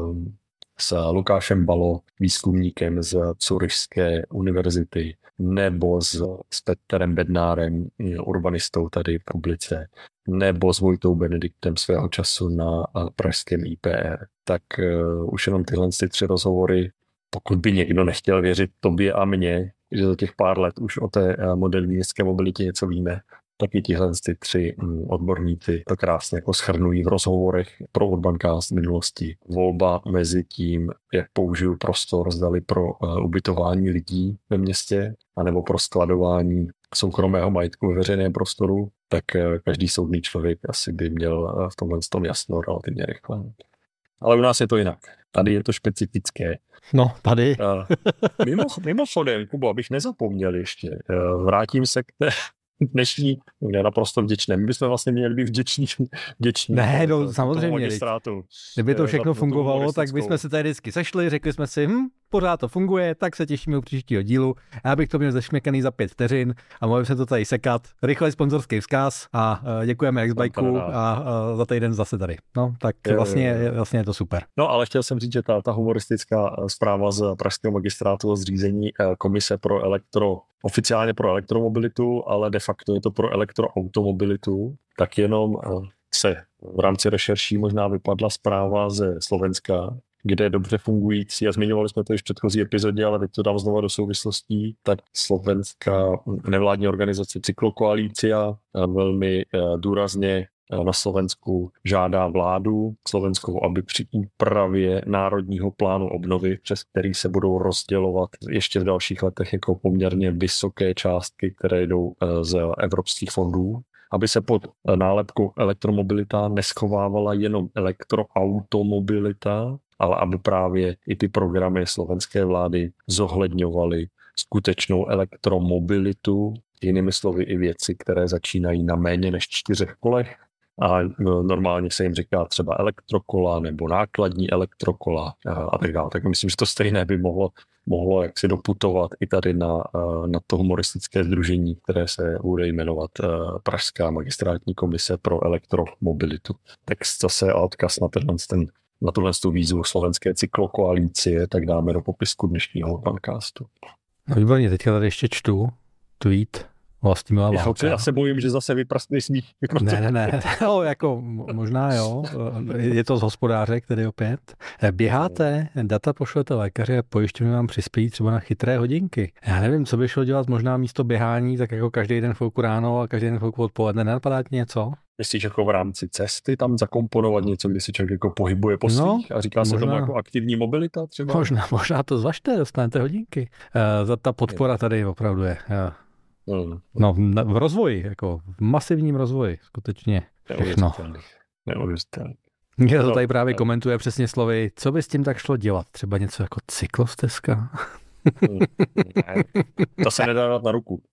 s Lukášem Balo, výzkumníkem z Curyšské univerzity, nebo s Petrem Bednárem, urbanistou tady v publice, nebo s Vojtou Benediktem svého času na pražském IPR. Tak už jenom tyhle 3 rozhovory, pokud by někdo nechtěl věřit tobě a mně, že za těch pár let už o té moderní městské mobilitě něco víme, tak i tihle 3 odborníci to krásně jako shrnují v rozhovorech pro Urbancast z minulosti. Volba mezi tím, jak použiju prostor, zdali pro ubytování lidí ve městě, anebo pro skladování soukromého majetku ve veřejném prostoru, tak každý soudný člověk asi by měl v tomhle tom jasno relativně rychle. Ale u nás je to jinak. Tady je to specifické. No, tady. Mimochodem, Kubo, abych nezapomněl ještě, vrátím se k té dnešní, naprosto vděčné. My bychom vlastně měli být vděční. Ne, no samozřejmě. Kdyby to všechno fungovalo, tak bychom se tady vždycky sešli, řekli jsme si, pořád to funguje, tak se těšíme u příštího dílu. Já bych to měl zešměkaný za 5 vteřin a mohli se to tady sekat. Rychle sponzorský vzkaz a děkujeme Xbikeu a za týden zase tady. No, tak vlastně je to super. No, ale chtěl jsem říct, že ta humoristická zpráva z pražského magistrátu o zřízení komise oficiálně pro elektromobilitu, ale de facto je to pro elektroautomobilitu, tak jenom se v rámci rešerší možná vypadla zpráva ze Slovenska, kde je dobře fungující, a zmiňovali jsme to již v předchozí epizodě, ale teď to dám znova do souvislostí, tak slovenská nevládní organizace Cyklokoalícia velmi důrazně na Slovensku žádá vládu slovenskou, aby při úpravě národního plánu obnovy, přes který se budou rozdělovat ještě v dalších letech jako poměrně vysoké částky, které jdou z evropských fondů, aby se pod nálepkou elektromobilita neschovávala jenom elektroautomobilita, ale aby právě i ty programy slovenské vlády zohledňovaly skutečnou elektromobilitu, jinými slovy i věci, které začínají na méně než 4 kolech. A normálně se jim říká třeba elektrokola nebo nákladní elektrokola a tak dále. Tak myslím, že to stejné by mohlo jaksi doputovat i tady na to humoristické sdružení, které se bude jmenovat Pražská magistrátní komise pro elektromobilitu. Text zase a odkaz na tuhle výzvu slovenské cyklokoalície, tak dáme do popisku dnešního Urbancastu. No výborně, teďka tady ještě čtu tweet Vlastimila Válka. Já se bojím, že zase vyprastný smích. Ne, no, jako možná jo, je to z hospodáře, který opět. Běháte, data pošlete lékaře a pojišťovny vám přispějí třeba na chytré hodinky. Já nevím, co by šlo dělat možná místo běhání, tak jako každý den chvilku ráno a každý den chvilku odpoledne. Nenapadá ti něco? Myslíš jako v rámci cesty tam zakomponovat něco, kdy si člověk jako pohybuje po svých a říká se tomu jako aktivní mobilita třeba? Možná to zvažte, dostanete hodinky. Ta podpora tady opravdu je. No, v rozvoji, jako v masivním rozvoji, skutečně všechno. Neuvěřitelný. Mě to tady právě komentuje přesně slovy, co by s tím tak šlo dělat? Třeba něco jako cyklostezka? To se nedá dát na ruku.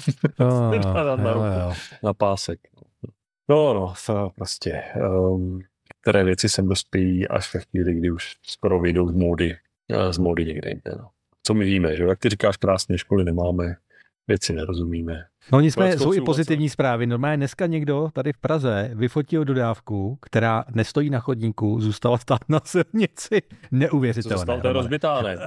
Na pásek. No, prostě. Které věci sem dospějí až ve chvíli, kdy už skoro vyjdou z módy někde jinde. No. Co my víme, že jak ty říkáš krásně, školy nemáme, věci nerozumíme. No nicméně jsou i pozitivní zprávy. Normálně dneska někdo tady v Praze vyfotil dodávku, která nestojí na chodníku, zůstala stát na silnici. Neuvěřitelné. To je rozbitá, ne?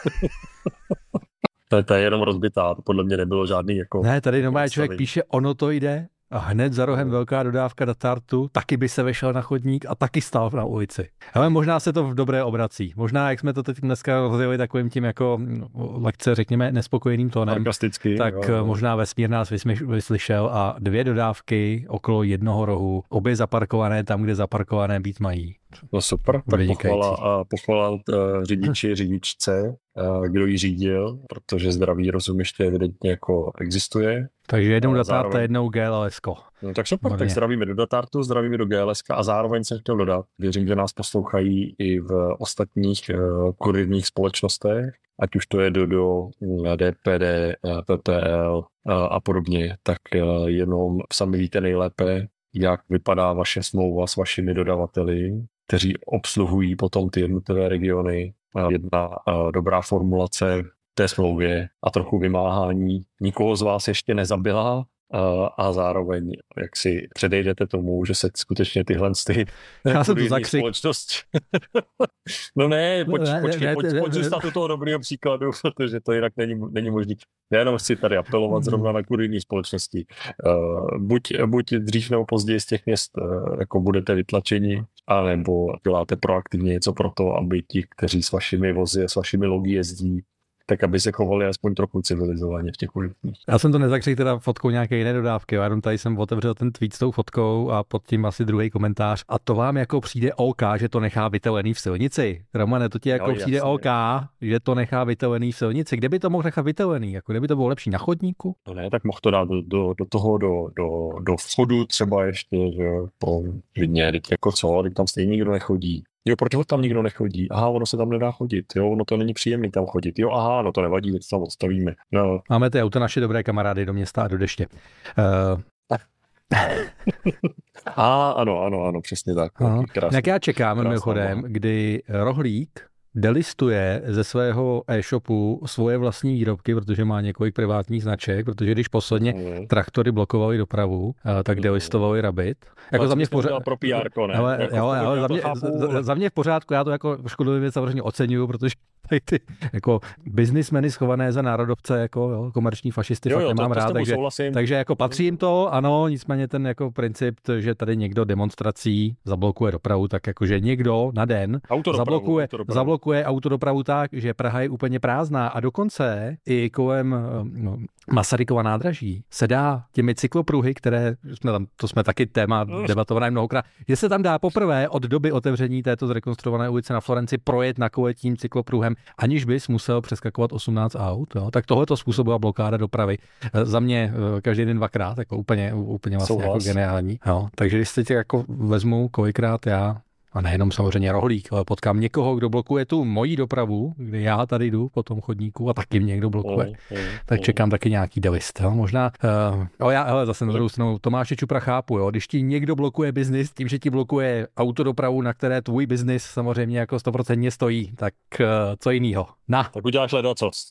To je jenom rozbitá. Podle mě nebylo žádný jako... Ne, tady normálně člověk píše, ono to jde. a hned za rohem velká dodávka datartu, taky by se vešel na chodník a taky stál na ulici. Ale možná se to v dobré obrací. Možná, jak jsme to teď dneska rozdělili takovým tím jako lehce, řekněme, nespokojeným tónem, tak jo. Možná vesmír nás vyslyšel a 2 dodávky okolo jednoho rohu, obě zaparkované tam, kde zaparkované být mají. No super, tak pochvala řidičce, kdo ji řídil, protože zdravý rozum ještě evidentně jako existuje. Takže jednou datart a jednou GLS-ko. No tak super, tak zdravíme do datartu, zdravíme do GLS-ka a zároveň jsem chtěl dodat, věřím, že nás poslouchají i v ostatních kurierních společnostech, ať už to je do DPD, PPL a podobně, tak jenom sami víte nejlépe, jak vypadá vaše smlouva s vašimi dodavateli, kteří obsluhují potom ty jednotlivé regiony. Jedna dobrá formulace té smlouvě a trochu vymáhání nikoho z vás ještě nezabila a zároveň jak si předejdete tomu, že se skutečně tyhle společnosti... No ne, pojď zůstat u toho dobrého příkladu, protože to jinak není možný. Já jenom chci tady apelovat zrovna na kurierní společnosti. Buď dřív nebo později z těch měst jako budete vytlačeni, anebo děláte proaktivně něco pro to, aby ti, kteří s vašimi vozy, s vašimi logy jezdí, tak aby se chovali aspoň trochu civilizovaně v těch ulicích. Já jsem to nezakřil teda fotkou nějaké jiné dodávky, já jenom tady jsem otevřel ten tweet s tou fotkou a pod tím asi druhý komentář. A to vám jako přijde OK, že to nechá vytelený v silnici? Romane, to ti jako přijde jasně. OK, že to nechá vytelený v silnici? Kde by to mohl nechat vytelený? Jako kde by to bylo lepší, na chodníku? No ne, tak mohl to dát do vchodu třeba ještě, že po klidně, jako co, tam stejně nikdo nechodí. Jo, proč ho tam nikdo nechodí? Aha, ono se tam nedá chodit. Jo, ono to není příjemný tam chodit. Jo, aha, no to nevadí, my to tam odstavíme. No. Máme ty auto naše dobré kamarády do města a do deště. Ano, přesně tak. Jak já čekám mimochodem, kdy Rohlík delistuje ze svého e-shopu svoje vlastní výrobky, protože má několik privátních značek, protože když posledně traktory blokovaly dopravu, tak delistovali Rabbit. Jako za mě v pořádku. Pro PR, ne? Ale za mě v pořádku, já to jako škodlivě samozřejmě oceňuju, protože ty jako biznismeny schované za národovce, jako komerční fašisty, fakt nemám rád, takže jako patří jim to, ano, nicméně ten jako princip, že tady někdo demonstrací zablokuje dopravu, tak jakože někdo na den zablokuje autodopravu tak, že Praha je úplně prázdná a dokonce i kolem Masarykova nádraží se dá těmi cyklopruhy, které to jsme taky téma debatované mnohokrát, že se tam dá poprvé od doby otevření této zrekonstruované ulice na Florenci projet na kole tím cyklopruhem, aniž bys musel přeskakovat 18 aut, jo? Tak tohle to způsobila blokáda dopravy. Za mě každý den 2krát, jako úplně vlastně jako geniální. Jo? Takže když se tě jako vezmu kolikrát já, a nejenom samozřejmě Rohlík, ale potkám někoho, kdo blokuje tu moji dopravu, kdy já tady jdu po tom chodníku a taky mě někdo blokuje, tak čekám taky nějaký delist. Jo? Možná, já zase na druhou stranu Tomáše Čupra chápu, jo? Když ti někdo blokuje biznis tím, že ti blokuje autodopravu, na které tvůj biznis samozřejmě jako 100% stojí, tak co jinýho? Tak uděláš ledacos.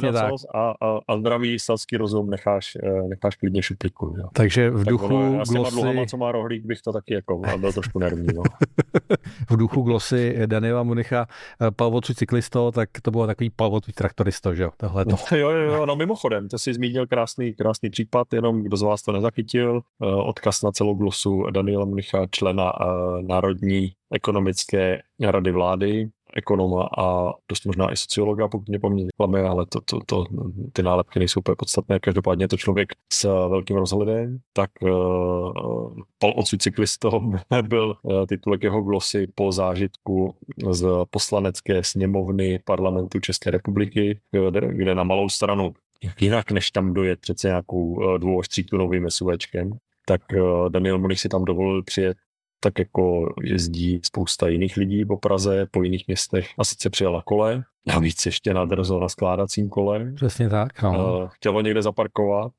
A zdravý selský rozum necháš klidně šuplíku. Jo? Takže v duchu glosy... S těma dluhama, co má Rohlík, bych to taky jako byl trošku nervní. No. V duchu glosy Daniela Municha Palvocu cyklisto, tak to bylo takový Palvocu traktoristo, že jo? Jo, no mimochodem, to si zmínil krásný případ, jenom kdo z vás to nezachytil, odkaz na celou glosu Daniela Municha, člena Národní ekonomické rady vlády, ekonoma a dost možná i sociologa, pokud mě paměť klame, ale ty nálepky nejsou úplně podstatné. Každopádně je to člověk s velkým rozhledem, tak Palvocu cyklisto byl titulek jeho glosy po zážitku z poslanecké sněmovny parlamentu České republiky, kde na malou stranu jinak než tam dojet přece nějakou 2 až 3 tunovým SUVčkem, tak Daniel Munich si tam dovolil přijet tak jako jezdí spousta jiných lidí po Praze, po jiných městech a sice přijel na kole, navíc ještě nadrzo na skládacím kole. Přesně tak. No. Chtělo někde zaparkovat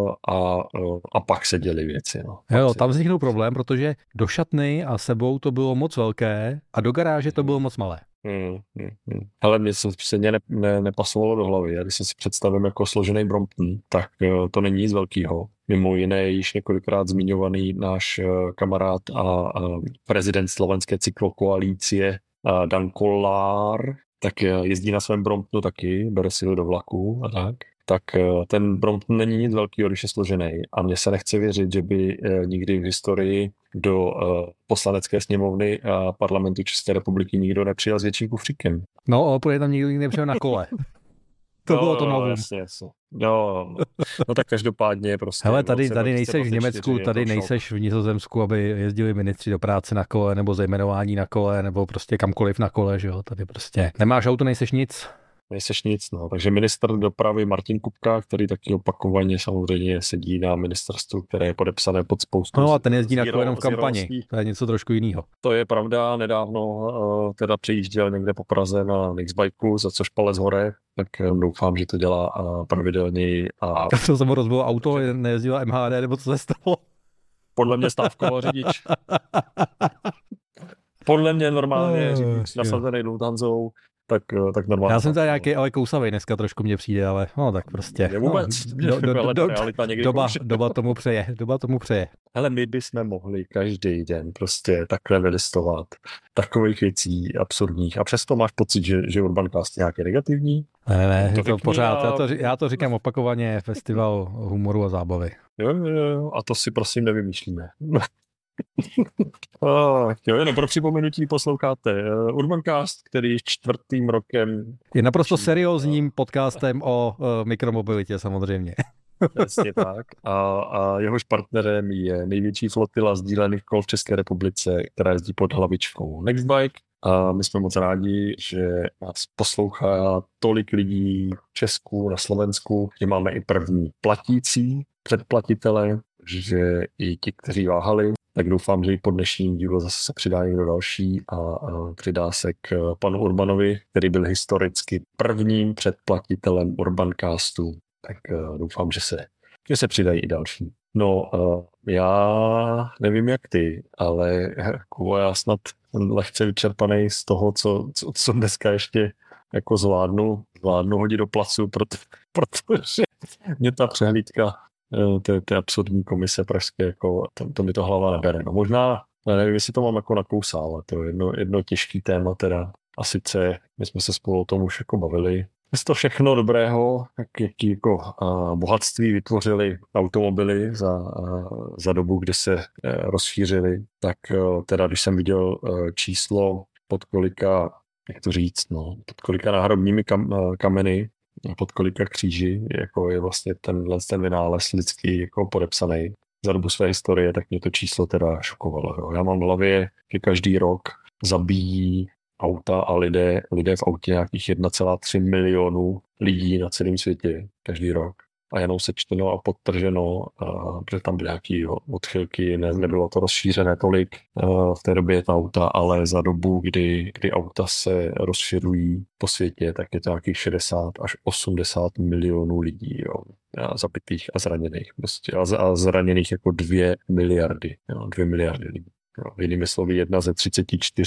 a pak se děly věci. No. Tam vzniknul problém, protože do šatny a sebou to bylo moc velké a do garáže to bylo moc malé. Hele, mě se nepasovalo do hlavy. Když si představím jako složený Brompton, tak to není nic velkého. Mimo jiné již několikrát zmiňovaný náš kamarád a prezident slovenské cyklokoalície Dan Kollár, tak jezdí na svém Bromptonu taky, bere si ho do vlaku a tak. tak ten Brompton není nic velkého, když je složený. A mně se nechce věřit, že by nikdy v historii do poslanecké sněmovny a parlamentu České republiky nikdo nepřijel s větším kufříkem. No, protože tam nikdo nepřijel na kole. To bylo to novum. Jasně. No tak každopádně prostě. Hele, tady nejseš v Německu, tady nejseš v Nizozemsku, aby jezdili ministři do práce na kole, nebo ze jmenování na kole, nebo prostě kamkoliv na kole, že jo, tady prostě nemáš auto, nejseš nic. Nejseš nic, no. Takže ministr dopravy Martin Kupka, který taky opakovaně samozřejmě sedí na ministerstvu, které je podepsané pod spoustu. No a ten jezdí na kole jenom v kampani, to je něco trošku jiného. To je pravda, nedávno teda přejížděl někde po Praze na Nextbikeu, za což palec hore, tak doufám, že to dělá pravidelně. A to se mu rozbilo auto, nejezdila MHD, nebo co se stalo? Podle mě stávkoval řidič. Podle mě normálně řidič nasazený Lufthansou. Tak normálně. Já jsem tady nějaký ale kousavej dneska trošku mě přijde, ale no tak prostě. Vůbec. Doba tomu přeje. Hele, my bychom mohli každý den prostě takhle vylistovat takových věcí absurdních. A přesto máš pocit, že Urbancast je nějaký negativní? Ne, je to pořád. Já to říkám opakovaně, festival humoru a zábavy. Jo, a to si prosím nevymýšlíme. Jenom pro připomenutí posloucháte Urbancast, který 4. rokem je naprosto seriózním podcastem o mikromobilitě samozřejmě. Přesně tak. A jehož partnerem je největší flotila sdílených kol v České republice, která jezdí pod hlavičkou Nextbike. A my jsme moc rádi, že nás poslouchá tolik lidí v Česku, na Slovensku, že máme i první platící předplatitele, že i ti, kteří váhali, tak doufám, že i po dnešním dílu zase se přidá někdo další a přidá se k panu Urbanovi, který byl historicky prvním předplatitelem Urbancastu. Tak doufám, že se přidají i další. No, já nevím jak ty, ale Kubo, já snad lehce vyčerpaný z toho, co dneska ještě jako zvládnu hodit do placu, protože mě ta přehlídka té absurdní komise pražské, jako to mi to hlava nebere. No možná, nevím, jestli to mám jako nakousá, ale to je jedno těžký téma teda. A sice, my jsme se spolu o tom už jako bavili. Z toho všechno dobrého, jaký jako bohatství vytvořili automobily za dobu, kdy se rozšířili, tak teda, když jsem viděl číslo pod kolika, jak to říct, no, pod kolika náhrobními kameny, pod kolika kříži, jako je vlastně ten vynález lidský jako podepsaný za dobu své historie, tak mě to číslo teda šokovalo. Jo. Já mám v hlavě, že každý rok zabíjí auta a lidé v autě nějakých 1,3 milionu lidí na celém světě každý rok. A jenom sečteno a podtrženo, protože tam byly nějaké odchylky, nebylo to rozšířené tolik v té době ta auta, ale za dobu, kdy auta se rozšiřují po světě, tak je to nějakých 60 až 80 milionů lidí, jo, zabitých a zraněných. Prostě. A zraněných jako 2 miliardy. Jo, 2 miliardy lidí. Jo. Jinými slovy, 1 ze 34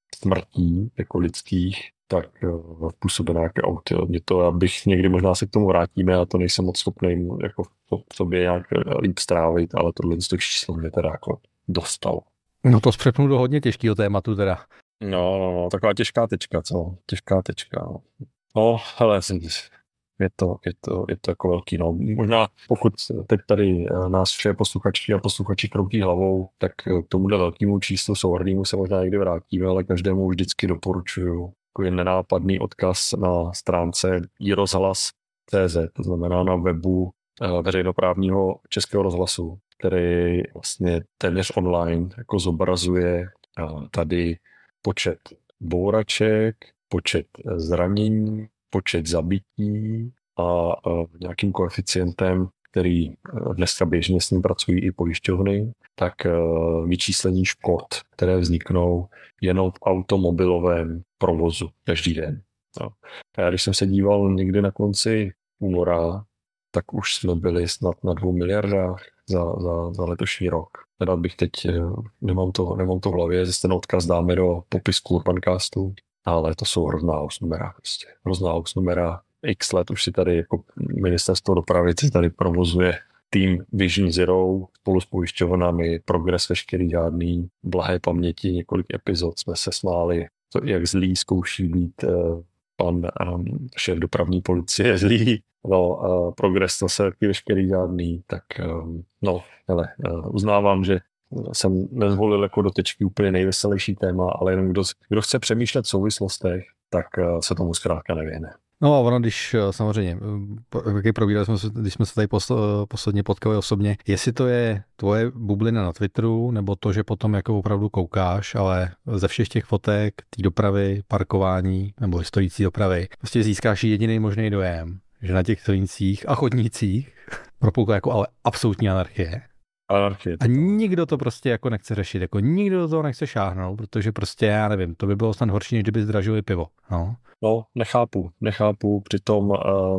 smrtí jako lidských, tak působí nějaké auty. Mě to, abych někdy možná se k tomu vrátíme, a to nejsem moc schopný jako v sobě nějak líp strávit, ale tohle číslo mě teda jako dostal. No to zpřepnu do hodně těžkého tématu teda. No, taková těžká tečka, co? Těžká tečka, no. No, hele, je to jako velký, no. Možná pokud teď tady nás vše posluchačky a posluchači kroutí hlavou, tak k tomuhle velkému číslu souhrnnému se možná někdy vrátíme, ale každému vždycky doporučuju takový nenápadný odkaz na stránce iRozhlas.cz, to znamená na webu veřejnoprávního Českého rozhlasu, který vlastně téměř online jako zobrazuje tady počet bouraček, počet zranění, počet zabití a nějakým koeficientem, který dneska běžně s ním pracují i pojišťovny, tak vyčíslení škod, které vzniknou jenom v automobilovém provozu každý den. No. A já když jsem se díval někdy na konci února, tak už jsme byli snad na 2 miliardách za letošní rok. Teda bych teď, nemám to v hlavě, že ten odkaz dáme do popisku Urbancastu, ale to jsou hrozná usnumera. Prostě. Hrozná usnumera. X let už si tady jako ministerstvo dopravy si tady provozuje tým Vision Zero spolu s pojišťovnami, progres veškerý žádný, blahé paměti, několik epizod jsme se smáli, jak zlý zkouší být pan šéf dopravní policie je zlý, no, progres to se taky veškerý žádný, tak uznávám, že jsem nezvolil jako do tečky úplně nejveselější téma, ale jenom kdo chce přemýšlet v souvislostech, tak se tomu zkrátka nevěne. No a ono, když samozřejmě, když jsme se tady posledně potkali osobně, jestli to je tvoje bublina na Twitteru, nebo to, že potom jako opravdu koukáš, ale ze všech těch fotek, té dopravy, parkování nebo stojící dopravy, prostě získáš jediný možný dojem, že na těch silnicích a chodnících propukla jako ale absolutní anarchie. A nikdo to prostě jako nechce řešit, jako nikdo do toho nechce šáhnout, protože prostě, já nevím, to by bylo snad horší, než kdyby zdražili pivo, no. No, nechápu, přitom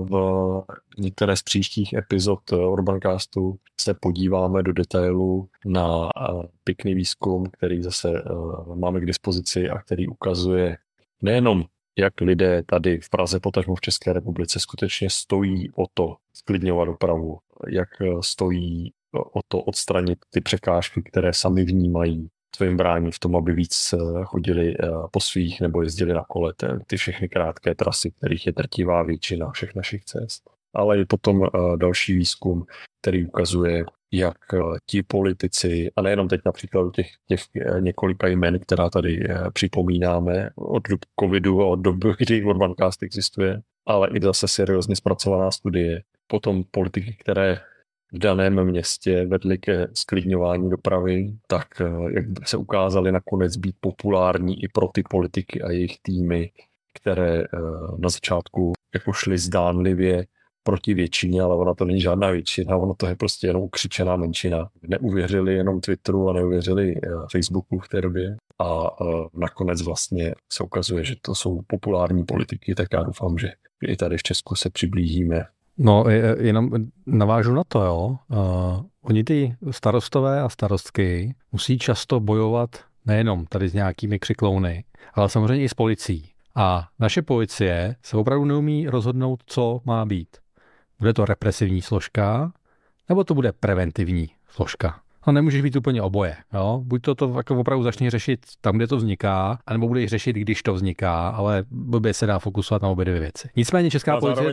v některé z příštích epizod Urbancastu se podíváme do detailu na pěkný výzkum, který zase máme k dispozici a který ukazuje nejenom, jak lidé tady v Praze, potažmo v České republice skutečně stojí o to sklidňovat dopravu, jak stojí o to odstranit ty překážky, které sami vnímají, co jim brání v tom, aby víc chodili po svých nebo jezdili na kole, ty všechny krátké trasy, kterých je drtivá většina všech našich cest. Ale je potom další výzkum, který ukazuje, jak ti politici, a nejenom teď například těch několika jmen, která tady připomínáme od covidu a od doby, kdy Urbancast existuje, ale i zase seriózně zpracovaná studie, potom politiky, které v daném městě vedly ke sklidňování dopravy, tak jak se ukázaly nakonec být populární i pro ty politiky a jejich týmy, které na začátku jako šly zdánlivě proti většině, ale ona to není žádná většina, ono to je prostě jenom ukřičená menšina. Neuvěřili jenom Twitteru a neuvěřili Facebooku v té době a nakonec vlastně se ukazuje, že to jsou populární politiky, tak já doufám, že i tady v Česku se přiblížíme. No, jenom navážu na to, jo. Oni ty starostové a starostky musí často bojovat nejenom tady s nějakými křiklouny, ale samozřejmě i s policií. A naše policie se opravdu neumí rozhodnout, co má být. Bude to represivní složka, nebo to bude preventivní složka. No, nemůžeš být úplně oboje. Jo? Buď to jako opravdu začne řešit tam, kde to vzniká, anebo budeš řešit, když to vzniká, ale blbě se dá fokusovat na obě dvě věci. Nicméně česká policie...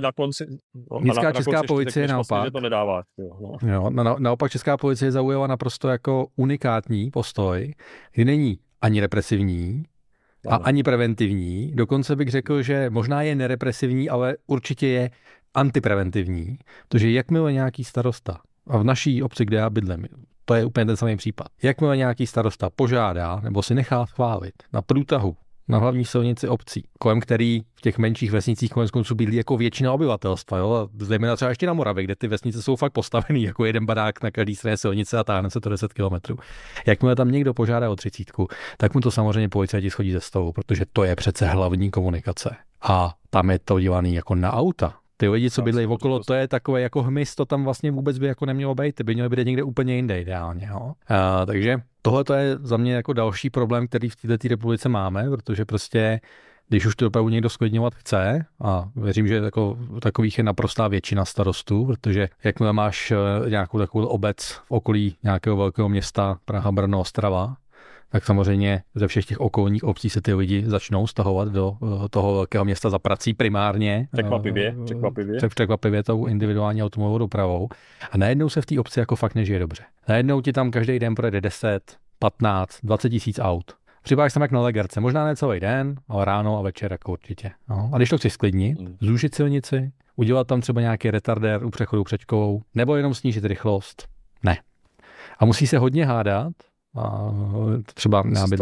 Česká policie naopak... To nedává, naopak česká policie zaujala naprosto jako unikátní postoj, kdy není ani represivní, a ani preventivní. Dokonce bych řekl, že možná je nerepresivní, ale určitě je antipreventivní. Protože jakmile nějaký starosta, a v naší obci, kde já bydlím, to je úplně ten samý případ, jakmile nějaký starosta požádá nebo si nechá schválit na průtahu na hlavní silnici obcí, kolem který v těch menších vesnicích konec konců bydlí jako většina obyvatelstva, jo? Zejména třeba ještě na Moravě, kde ty vesnice jsou fakt postavený jako jeden barák na každé straně silnice a táhne se to 10 kilometrů. Jakmile tam někdo požádá o 30, tak mu to samozřejmě policajti schodí ze stolu, protože to je přece hlavní komunikace. A tam je to dělaný jako na auta. Ty lidi, co bydlejí okolo, to je takové jako hmyz, to tam vlastně vůbec by jako nemělo být, ty by měly být někde úplně jinde ideálně. Jo? Takže tohle to je za mě jako další problém, který v této republice máme, protože prostě, když už to opravdu někdo sklidňovat chce, a věřím, že jako takových je naprostá většina starostů, protože jakmile máš nějakou takovou obec v okolí nějakého velkého města, Praha, Brno, Ostrava, tak samozřejmě ze všech těch okolních obcí se ty lidi začnou stahovat do toho velkého města za prací primárně. Překvapivě tou individuální automobilovou dopravou. A najednou se v té obci jako fakt nežije dobře. Najednou ti tam každý den projede 10, 15, 20 tisíc aut. Připadáš tam jak na legerce, možná ne celý den, ale ráno a večer jako určitě. No. A když to chceš sklidnit, zúžit silnici, udělat tam třeba nějaký retardér u přechodu před školou, nebo jenom snížit rychlost, ne. A musí se hodně hádat, a třeba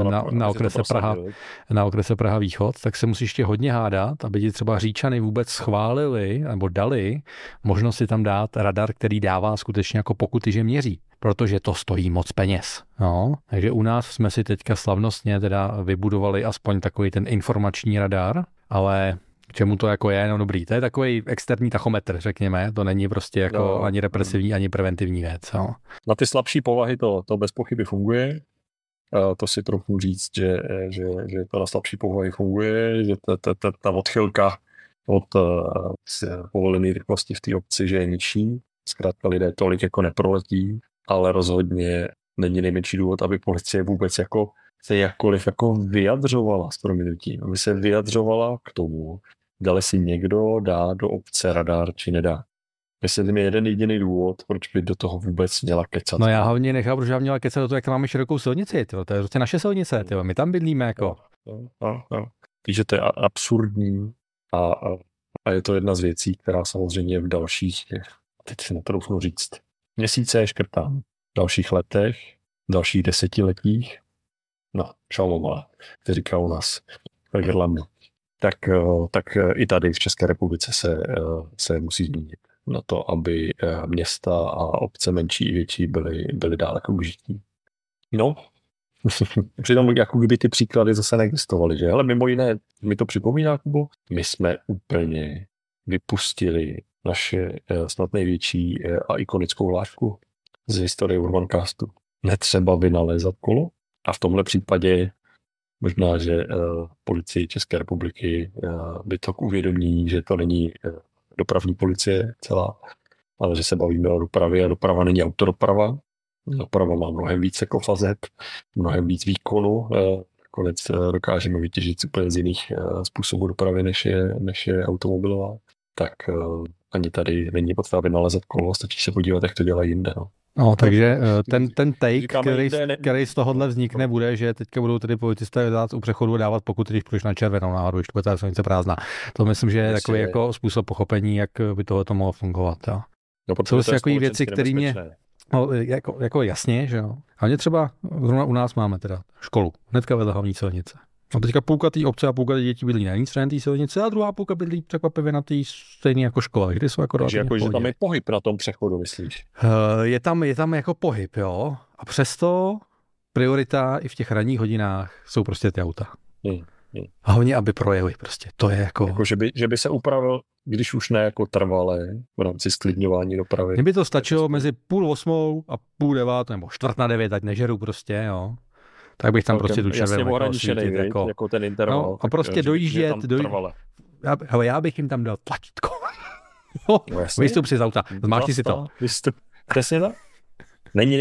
na okrese Praha Východ, tak se musíš ještě hodně hádat, aby ti třeba Říčany vůbec schválili nebo dali možnost si tam dát radar, který dává skutečně jako pokuty, že měří, protože to stojí moc peněz. No, takže u nás jsme si teďka slavnostně teda vybudovali aspoň takový ten informační radar, ale k čemu to jako je, no dobrý, to je takový externí tachometr, řekněme, to není prostě jako ani represivní, ani preventivní věc. No. Na ty slabší povahy to bez pochyby funguje, to si trochu říct, že to na slabší povahy funguje, že ta odchylka od povolené rychlosti v té obci, že je nižší, zkrátka lidé tolik jako neproletí, ale rozhodně není nejmenší důvod, aby policie vůbec jako se jakkoliv jako vyjadřovala s prominutím, aby se vyjadřovala k tomu, dali si někdo dá do obce radar, či nedá. Jestli mi jeden jediný důvod, proč by do toho vůbec měla kecat. No já hlavně nechápu, proč já měla kecat do toho, jak máme širokou silnici, to je prostě naše silnice, my tam bydlíme jako. No. Takže to je absurdní a je to jedna z věcí, která samozřejmě v dalších, teď si netroufnu říct, měsíce škrtám, v dalších letech, v dalších desetiletích, no, šalomá, to říká u nás v Irlandu. Tak i tady v České republice se musí změnit na to, aby města a obce menší i větší byly dále užití. No, přitom jako kdyby ty příklady zase neexistovaly, že? Ale mimo jiné, mi to připomíná, Kubo, my jsme úplně vypustili naše snad největší a ikonickou hlášku z historie Urbancastu. Netřeba vynalézat kolo. A v tomhle případě možná, že policii České republiky by to uvědomí, že to není dopravní policie celá, ale že se bavíme o dopravě a doprava není autodoprava. Doprava má mnohem víc jako fazet, mnohem víc výkonu. Konec dokážeme vytěžit úplně z jiných způsobů dopravy, než je automobilová. Tak ani tady není potřeba vynalezat kolo, stačí se podívat, jak to dělají jinde. No, takže ten take, který z tohohle vznikne, bude, že teďka budou tedy policisté dát u přechodu dávat pokud, když půjdeš na červenou náhodou, když bude ta silnice prázdná. To myslím, že je takový jako způsob pochopení, jak by tohle to mohlo fungovat. Jo. No, jsou si takový věci, které mě... No, jako jasně, že jo. A mě třeba, zrovna u nás máme teda školu, hnedka vedle hlavní silnice. A teďka půlka té obce a půlka dětí bydlí na jiné straně té silnice a druhá půlka bydlí překvapivě na té stejné jako škole, kde jsou jako takže jako, že tam je pohyb na tom přechodu, myslíš? Je tam jako pohyb, jo. A přesto priorita i v těch ranních hodinách jsou prostě ty auta. A hlavně, aby projeli prostě. To je jako že by se upravil, když už ne jako trvalé v rámci sklidňování dopravy. Mně by to stačilo mezi 7:30 a 8:30 nebo 8:45, ať nežeru prostě, jo. Tak bych tam prostě tu červenou jako ten interval. No, a prostě dojíždět. Já bych jim tam dal tlačítko. Vystup si z auta, zmáčkni si to. Přesně tak. Není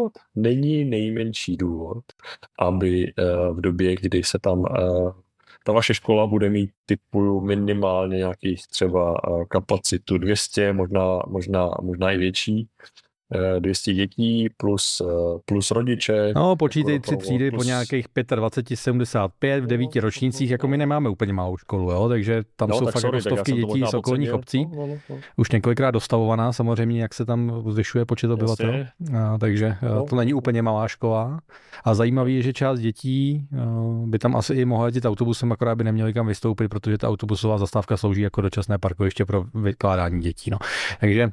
nejmenší důvod, aby v době, kdy se tam ta vaše škola bude mít typu minimálně nějakých třeba kapacitu 200, možná i větší, 200 dětí plus rodiče. No, počítej 3 třídy po nějakých 25, 75 v 9 ročnících, jako my nemáme úplně malou školu, jo, takže tam jsou fakt jako stovky dětí z okolních obcí. Už několikrát dostavovaná samozřejmě, jak se tam zvyšuje počet obyvatel, takže to není úplně malá škola. A zajímavé je, že část dětí by tam asi i mohla jezdit autobusem, akorát by neměli kam vystoupit, protože ta autobusová zastávka slouží jako dočasné parkoviště pro vykládání dětí. No. Takže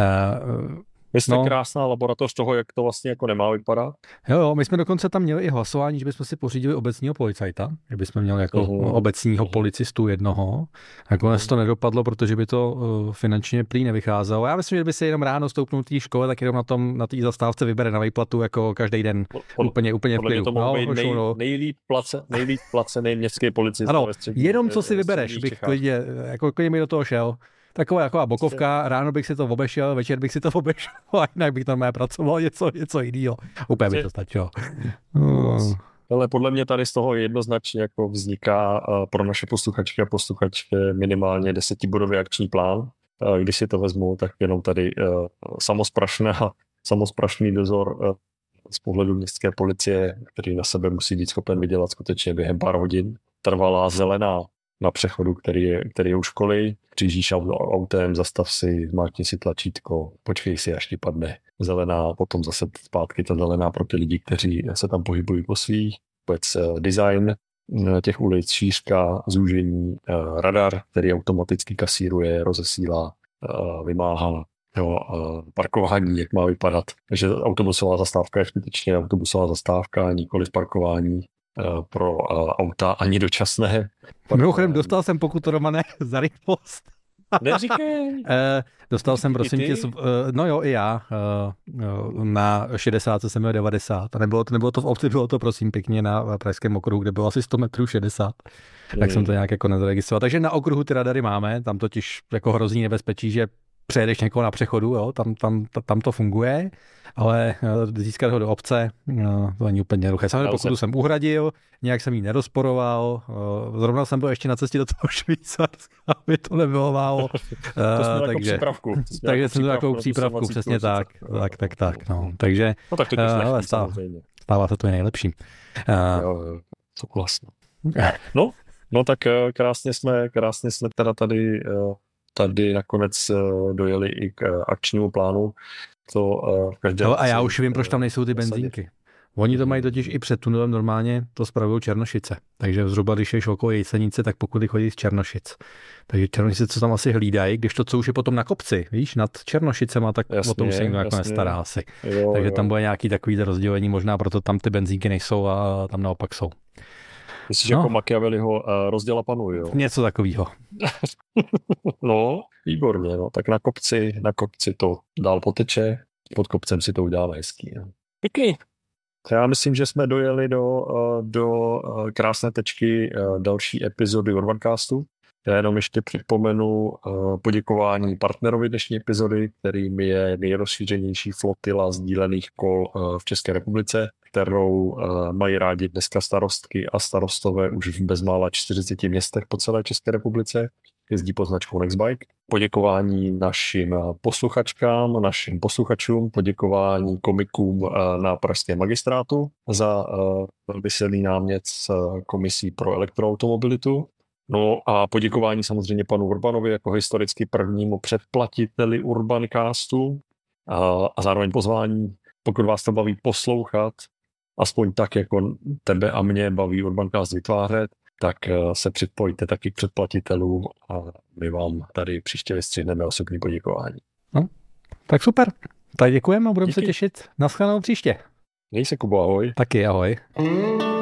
Myslím, krásná laboratoř toho, jak to vlastně jako nemá vypadat. Jo, my jsme dokonce tam měli i hlasování, že bychom si pořídili obecního policajta, že bychom měli jako obecního policistu jednoho. Nakonec to nedopadlo, protože by to finančně prý nevycházelo. Já myslím, že by se jenom ráno stoupnul té škole, tak jenom na té zastávce vybere na výplatu jako každý den úplně v klidu. Nejlíp placený městský policista. Ano, jenom co si vybereš, bych klidně mi do toho šel. Taková bokovka, ráno bych si to obešel, večer bych si to obešel a jinak bych tam pracoval něco jiného. Úplně by to stačilo. Ale podle mě tady z toho jednoznačně jako vzniká pro naše posluchačky a posluchačky minimálně 10bodový akční plán. Když si to vezmu, tak jenom tady samosprašný dozor z pohledu městské policie, který na sebe musí být schopen vydělat skutečně během pár hodin. Trvalá zelená na přechodu, který je u školy, přijíždíš autem, zastav si, zmáčkni si tlačítko, počkej si, až ti padne zelená, potom zase zpátky ta zelená pro ty lidi, kteří se tam pohybují po svých, vůbec design těch ulic, šířka, zúžení, radar, který automaticky kasíruje, rozesílá, vymáhá, parkování, jak má vypadat. Takže autobusová zastávka je skutečně autobusová zastávka, nikoli parkování pro auta ani dočasné. Mimochodem dostal jsem pokutu, Romane, za rychlost. Neříkej. Dostal jsem, prosím tě, no jo, i já, na 60 jsem měl 90. A nebylo to v obci, bylo to prosím pěkně na Pražském okruhu, kde bylo asi 100 metrů 60. Tak jsem to nějak jako nezaregistroval. Takže na okruhu ty radary máme, tam totiž jako hrozí nebezpečí, že přejedeš někoho na přechodu, jo, tam to funguje, ale získat ho do obce, to není úplně jednoduché. Samozřejmě pokutu jsem uhradil, nějak jsem ji nerozporoval, zrovna jsem byl ještě na cestě do toho Švýcarska, aby to nebylo málo. takže jsem to takovou přípravku, přesně tak. No. Takže no, tak to je stává se to je nejlepší. Jo, souhlasno. No tak krásně jsme teda tady nakonec dojeli i k akčnímu plánu. A já už vím, proč tam nejsou ty benzínky. Oni to mají totiž i před tunelem normálně, to spravují Černošice. Takže zhruba, když ješ okolo Jejcenice, tak pokud chodí z Černošic. Takže Černošice co tam asi hlídají, když to, co už je potom na kopci, víš, nad Černošicema, tak o tom se jim nakonec stará asi. Takže tam bude nějaký takový rozdělení, možná proto tam ty benzínky nejsou a tam naopak jsou. Myslíš, jako Machiavelliho rozděla panu, jo? Něco takového. No, výborně, no. Tak na kopci to dál poteče, pod kopcem si to uděláme hezký. No. Pěkný. Já myslím, že jsme dojeli do krásné tečky další epizody Urbancastu. Já jenom ještě připomenu poděkování partnerovi dnešní epizody, kterým je nejrozšířenější flotila sdílených kol v České republice, kterou mají rádi dneska starostky a starostové už v bezmála 40 městech po celé České republice. Jezdí pod značkou Nextbike. Poděkování našim posluchačkám, našim posluchačům, poděkování komikům na pražském magistrátu za velmi silný námět s komisí pro elektroautomobilitu. No a poděkování samozřejmě panu Urbanovi jako historicky prvnímu předplatiteli Urbancastu a zároveň pozvání, pokud vás to baví poslouchat, aspoň tak, jako tebe a mě baví Urbancast vytvářet, tak se připojte taky k předplatitelům a my vám tady příště vystřihneme osobní poděkování. No, tak super. Tak děkujeme a budeme se těšit. Naschledanou příště. Měj se, Kubo, ahoj. Taky ahoj.